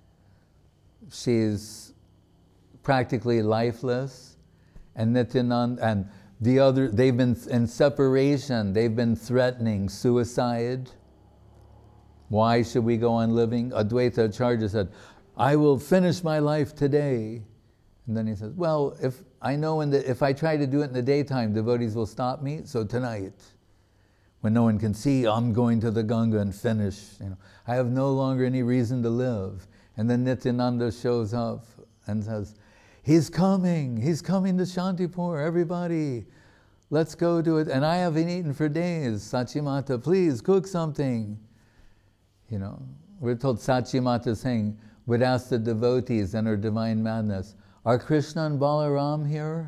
She's practically lifeless. And Nityananda, and the other, they've been in separation. They've been threatening suicide. Why should we go on living? Advaita Acharya said, I will finish my life today. And then he says, well, if I know in the, if I try to do it in the daytime, devotees will stop me. So tonight, when no one can see, I'm going to the Ganga and finish. You know, I have no longer any reason to live. And then Nityananda shows up and says, he's coming. He's coming to Shantipur. Everybody, let's go do it. And I haven't eaten for days. Satyamata, please cook something. You know, we're told Satyamata saying, would ask the devotees in her divine madness, are Krishna and Balaram here?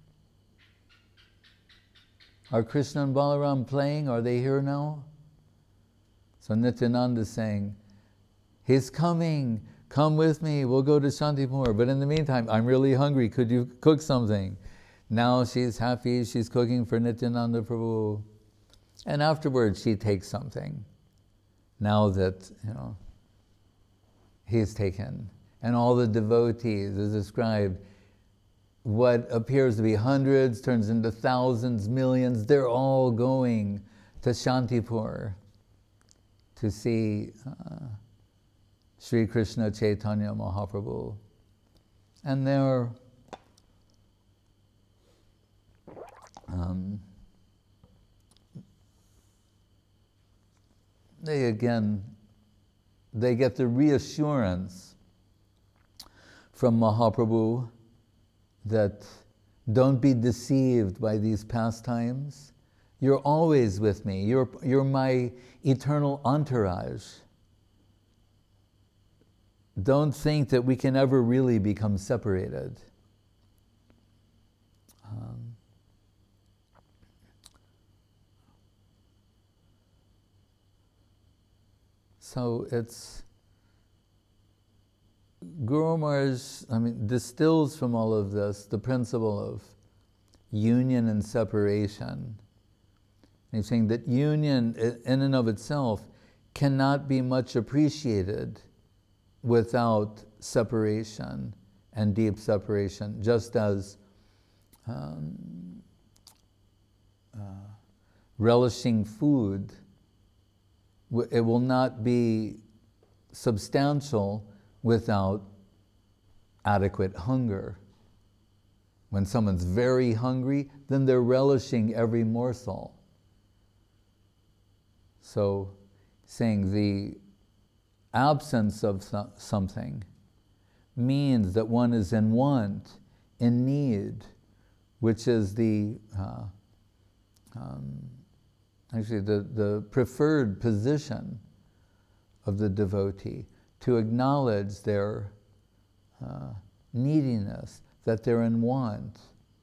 Are Krishna and Balaram playing? Are they here now? So Nityananda is saying, he's coming, come with me, we'll go to Shantipur. But in the meantime, I'm really hungry, could you cook something? Now she's happy, she's cooking for Nityananda Prabhu. And afterwards she takes something. Now that, you know, he's taken. And all the devotees is described, what appears to be hundreds turns into thousands, millions, they're all going to Shantipur to see uh, Sri Krishna Chaitanya Mahaprabhu. And they're um, they again, they get the reassurance from Mahaprabhu that don't be deceived by these pastimes. You're always with me. You're, you're my eternal entourage. Don't think that we can ever really become separated. Um, So it's, Guru Maharaj, I mean, distills from all of this the principle of union and separation. And he's saying that union in and of itself cannot be much appreciated without separation and deep separation, just as um, uh, relishing food, it will not be substantial without adequate hunger. When someone's very hungry, then they're relishing every morsel. So, saying the absence of so- something means that one is in want, in need, which is the uh, um, actually the, the preferred position of the devotee, to acknowledge their uh, neediness, that they're in want.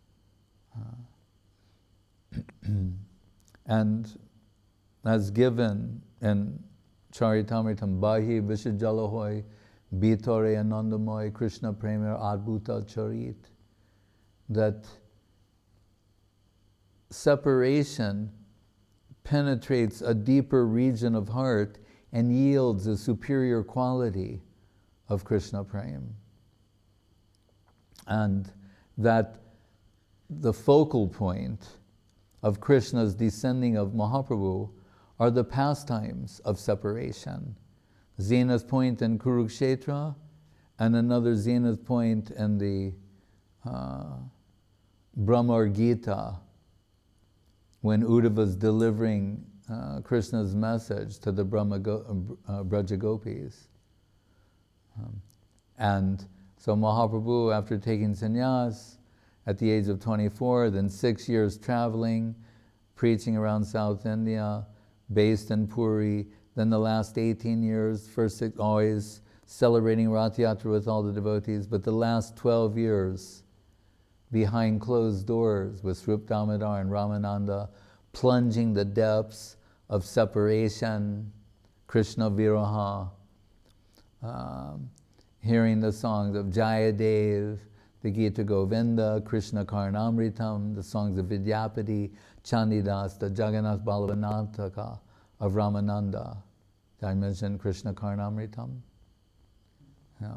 Uh, and as given in Charitamritam, Bahi Vishajalahoy Bitore Anandamoy Krishna Premier Adbhuta Charit, that separation penetrates a deeper region of heart and yields a superior quality of Krishna Prem. And that the focal point of Krishna's descending of Mahaprabhu are the pastimes of separation. Zenith point in Kurukshetra, and another zenith point in the uh, Brahmar Gita, when Uddhava's delivering uh, Krishna's message to the Brahma Go- uh, Braja Gopis. Um, and so Mahaprabhu, after taking sannyas at the age of twenty-four, then six years traveling, preaching around South India, based in Puri, then the last eighteen years, first six, always celebrating Rath Yatra with all the devotees, but the last twelve years, behind closed doors with Swarup Damodar and Ramananda, plunging the depths of separation, Krishna Viraha, um, hearing the songs of Jayadev, the Gita Govinda, Krishna Karnamritam, the songs of Vidyapati, Chandidas, the Jagannath Balavanataka of Ramananda. Did I mention Krishna Karnamritam? Yeah.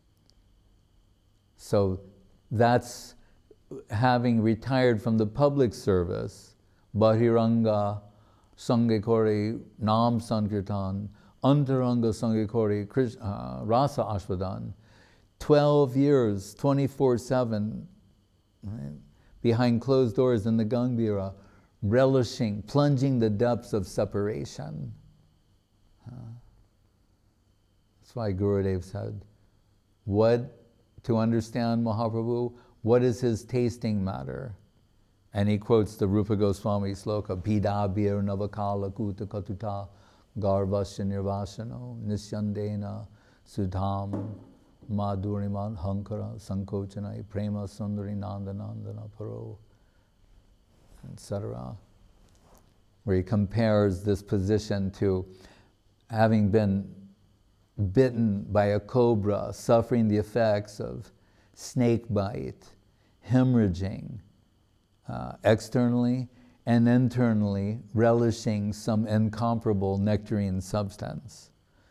So that's having retired from the public service, Bahiranga Sangekori Nam Sankirtan, Antaranga Sangekori uh, Rasa Ashvadan, twelve years, twenty-four seven, right, behind closed doors in the Gangbira, relishing, plunging the depths of separation. Uh, that's why Gurudev said, what, to understand Mahaprabhu, what is his tasting matter? And he quotes the Rupa Goswami sloka, Pida bir navakala kuta katuta garvasya nirvasano nisyandena sudham madhuriman hankara sankochanai prema sundari nandanandana paro, et cetera. Where he compares this position to having been bitten by a cobra, suffering the effects of snake bite, hemorrhaging, uh, externally and internally relishing some incomparable nectarine substance.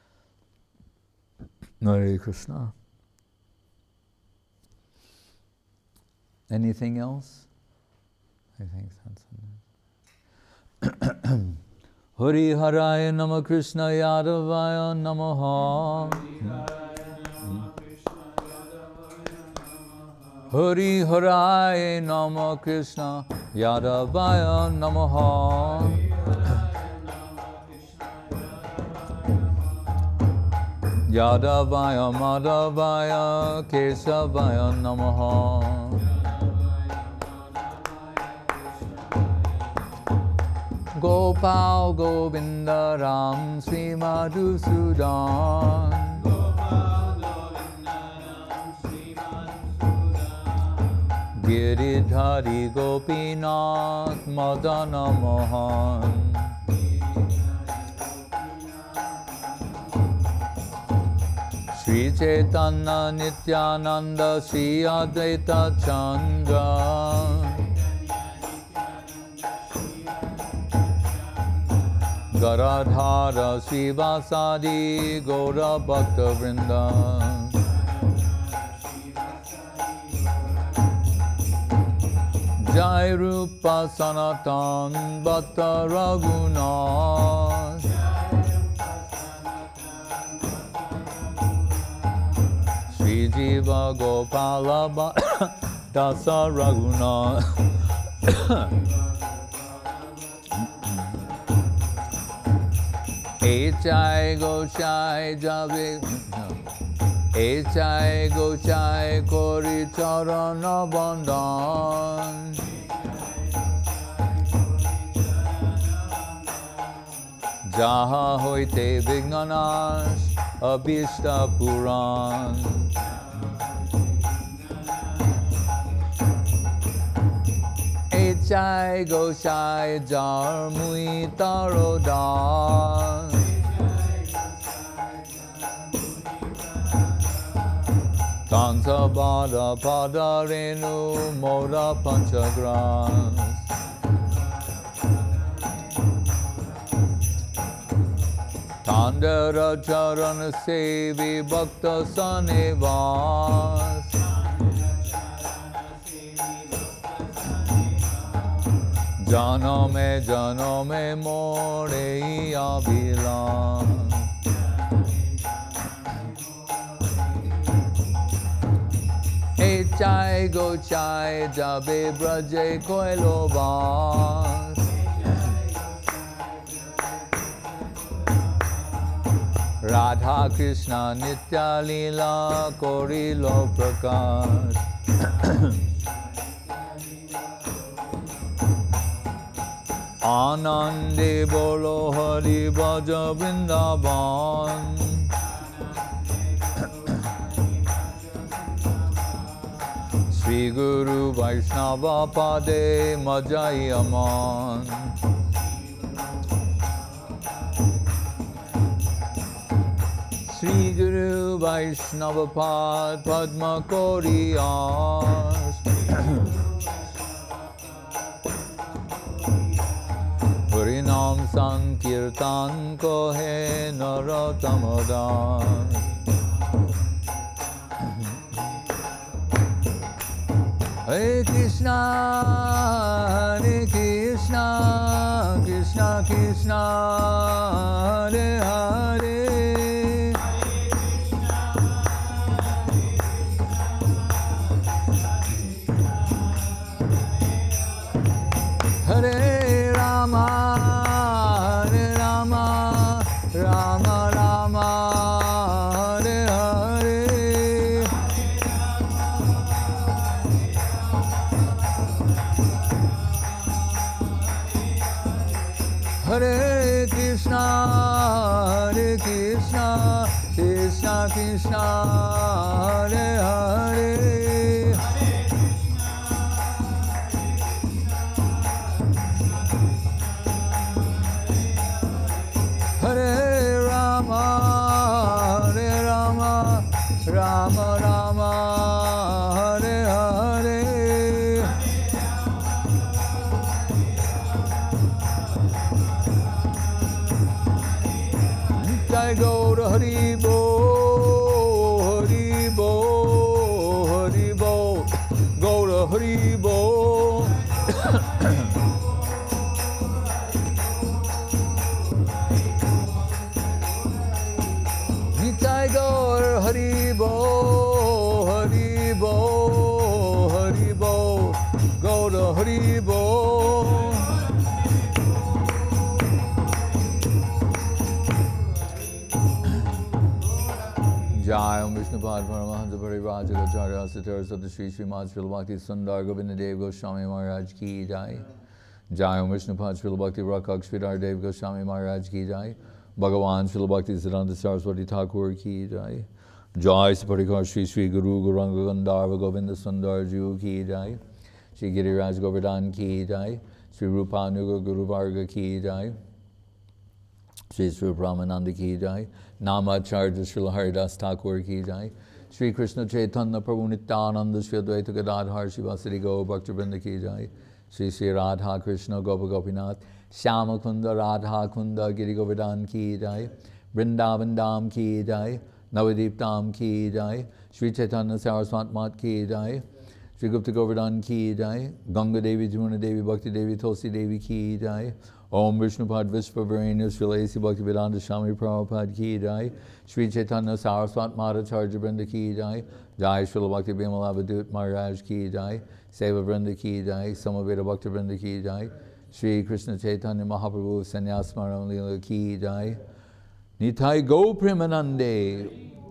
Hare Krishna. Anything else? I think that's enough. Hari Haraya Nama Krishna Yadavaya Namaha. Hari Haraya Nama Krishna Yadavaya Namaha. Yadavaya Madhavaya Kesavaya Namaha. Gopal Govinda Ram Sri Madhusudan. Giridhari Gopinath Madana Mohan. Sri Chaitanya Nityananda Sri Advaita Chandra Garadhara Srivasadi Gaura Bhakta Vrinda Jai Rupa Sanatan Bhatta Raghunath Sri Jiva Gopala Dasa Raghunath Echai Gochai Jabe Echai Gochai Kori Charana Bandhan Jaha Hoite Vignanash Abhishta Puran Echai Gochai Jar Mui Tarodan Tansa Bada Padarenu Moda Panchagras Tandara Charana Sevi Bhakta Sanivas Janame Janame More Abhilam Echai Gochai Jabe Braje Koilovas Radha Krishna Nitya Lila Korilo Prakash Anande Bolo Hari Bhaja Vrindavan Sri Guru Vaishnava Pade Majai Aman Sri Guru Vaishnava Pad Padma Koriyas Harinam Sankirtan Kohe Narotamadas Hare Krishna, Hare Krishna, Krishna Krishna, Hare Hare Hare Rama, Hare Rama, Rama Rama, Hare Hare Hare Krishna, Hare Krishna, Krishna Krishna, Hare Hare Hare Rama, Hare Rama, Rama Rama, Hare Hare Jai Gaura Hari Bo, Hari Bo, Hari Bo, Gaura Hari Bo Nitai Gaur Hari Bo, Hari Bo, Hari Bo, Gaura Hari Bo Jai Om Vishnupad Paramahansa Parivraja Acharya Satara Sata Shri Srimad Srila Bhakti Sundar Govinda Dev Goswami Maharaj Ki Jai Jai Om Vishnupad Srila Bhakti Rakak Sridhar Dev Goswami Maharaj Ki Jai Bhagavan Srila Bhakti Siddhanta Saraswati Thakur Ki Jai Jai Saparikar Shri Shri Guru Gauranga Gandharva Govinda Sundar Ju Ki Jai Shri Giriraj Govardhan Ki Jai Shri Rupanuga Guru Varga Ki Jai Shri Sri Brahmananda ki jai, Namacharya Srila Haridas Thakur ki jai, Shri Krishna Chaitanya Prabhu Nityananda Shri Advaita Gadadhar Shivasari Gaur Bhaktivinoda ki jai, Shri Shri Radha Krishna Gopa Gopinath, Shyama Kunda Radha Kunda Giri Govardhan ki jai, Vrindavan Dham ki jai, Navadip Dham ki jai, Shri Chaitanya Saraswat Mat ki jai, Shri Gupta Govardhan ki jai, Ganga Devi, Jamuna Devi, Bhakti Devi, Tulsi Devi ki jai, Om Vishnupad Vishvavarenya Srilesi Bhaktivedanta Swami Prabhupada ki jai, Shri Chaitanya Saraswat Madhacharya Vrinda ki jai, Jai Srila Bhakti Bimala Avadut Maharaj ki jai, Seva Vrinda ki jai, Samaveda Bhakti Vrinda ki jai, Shri Krishna Chaitanya Mahaprabhu Sannyas Maran Lila ki jai, Nitai Go Premanande.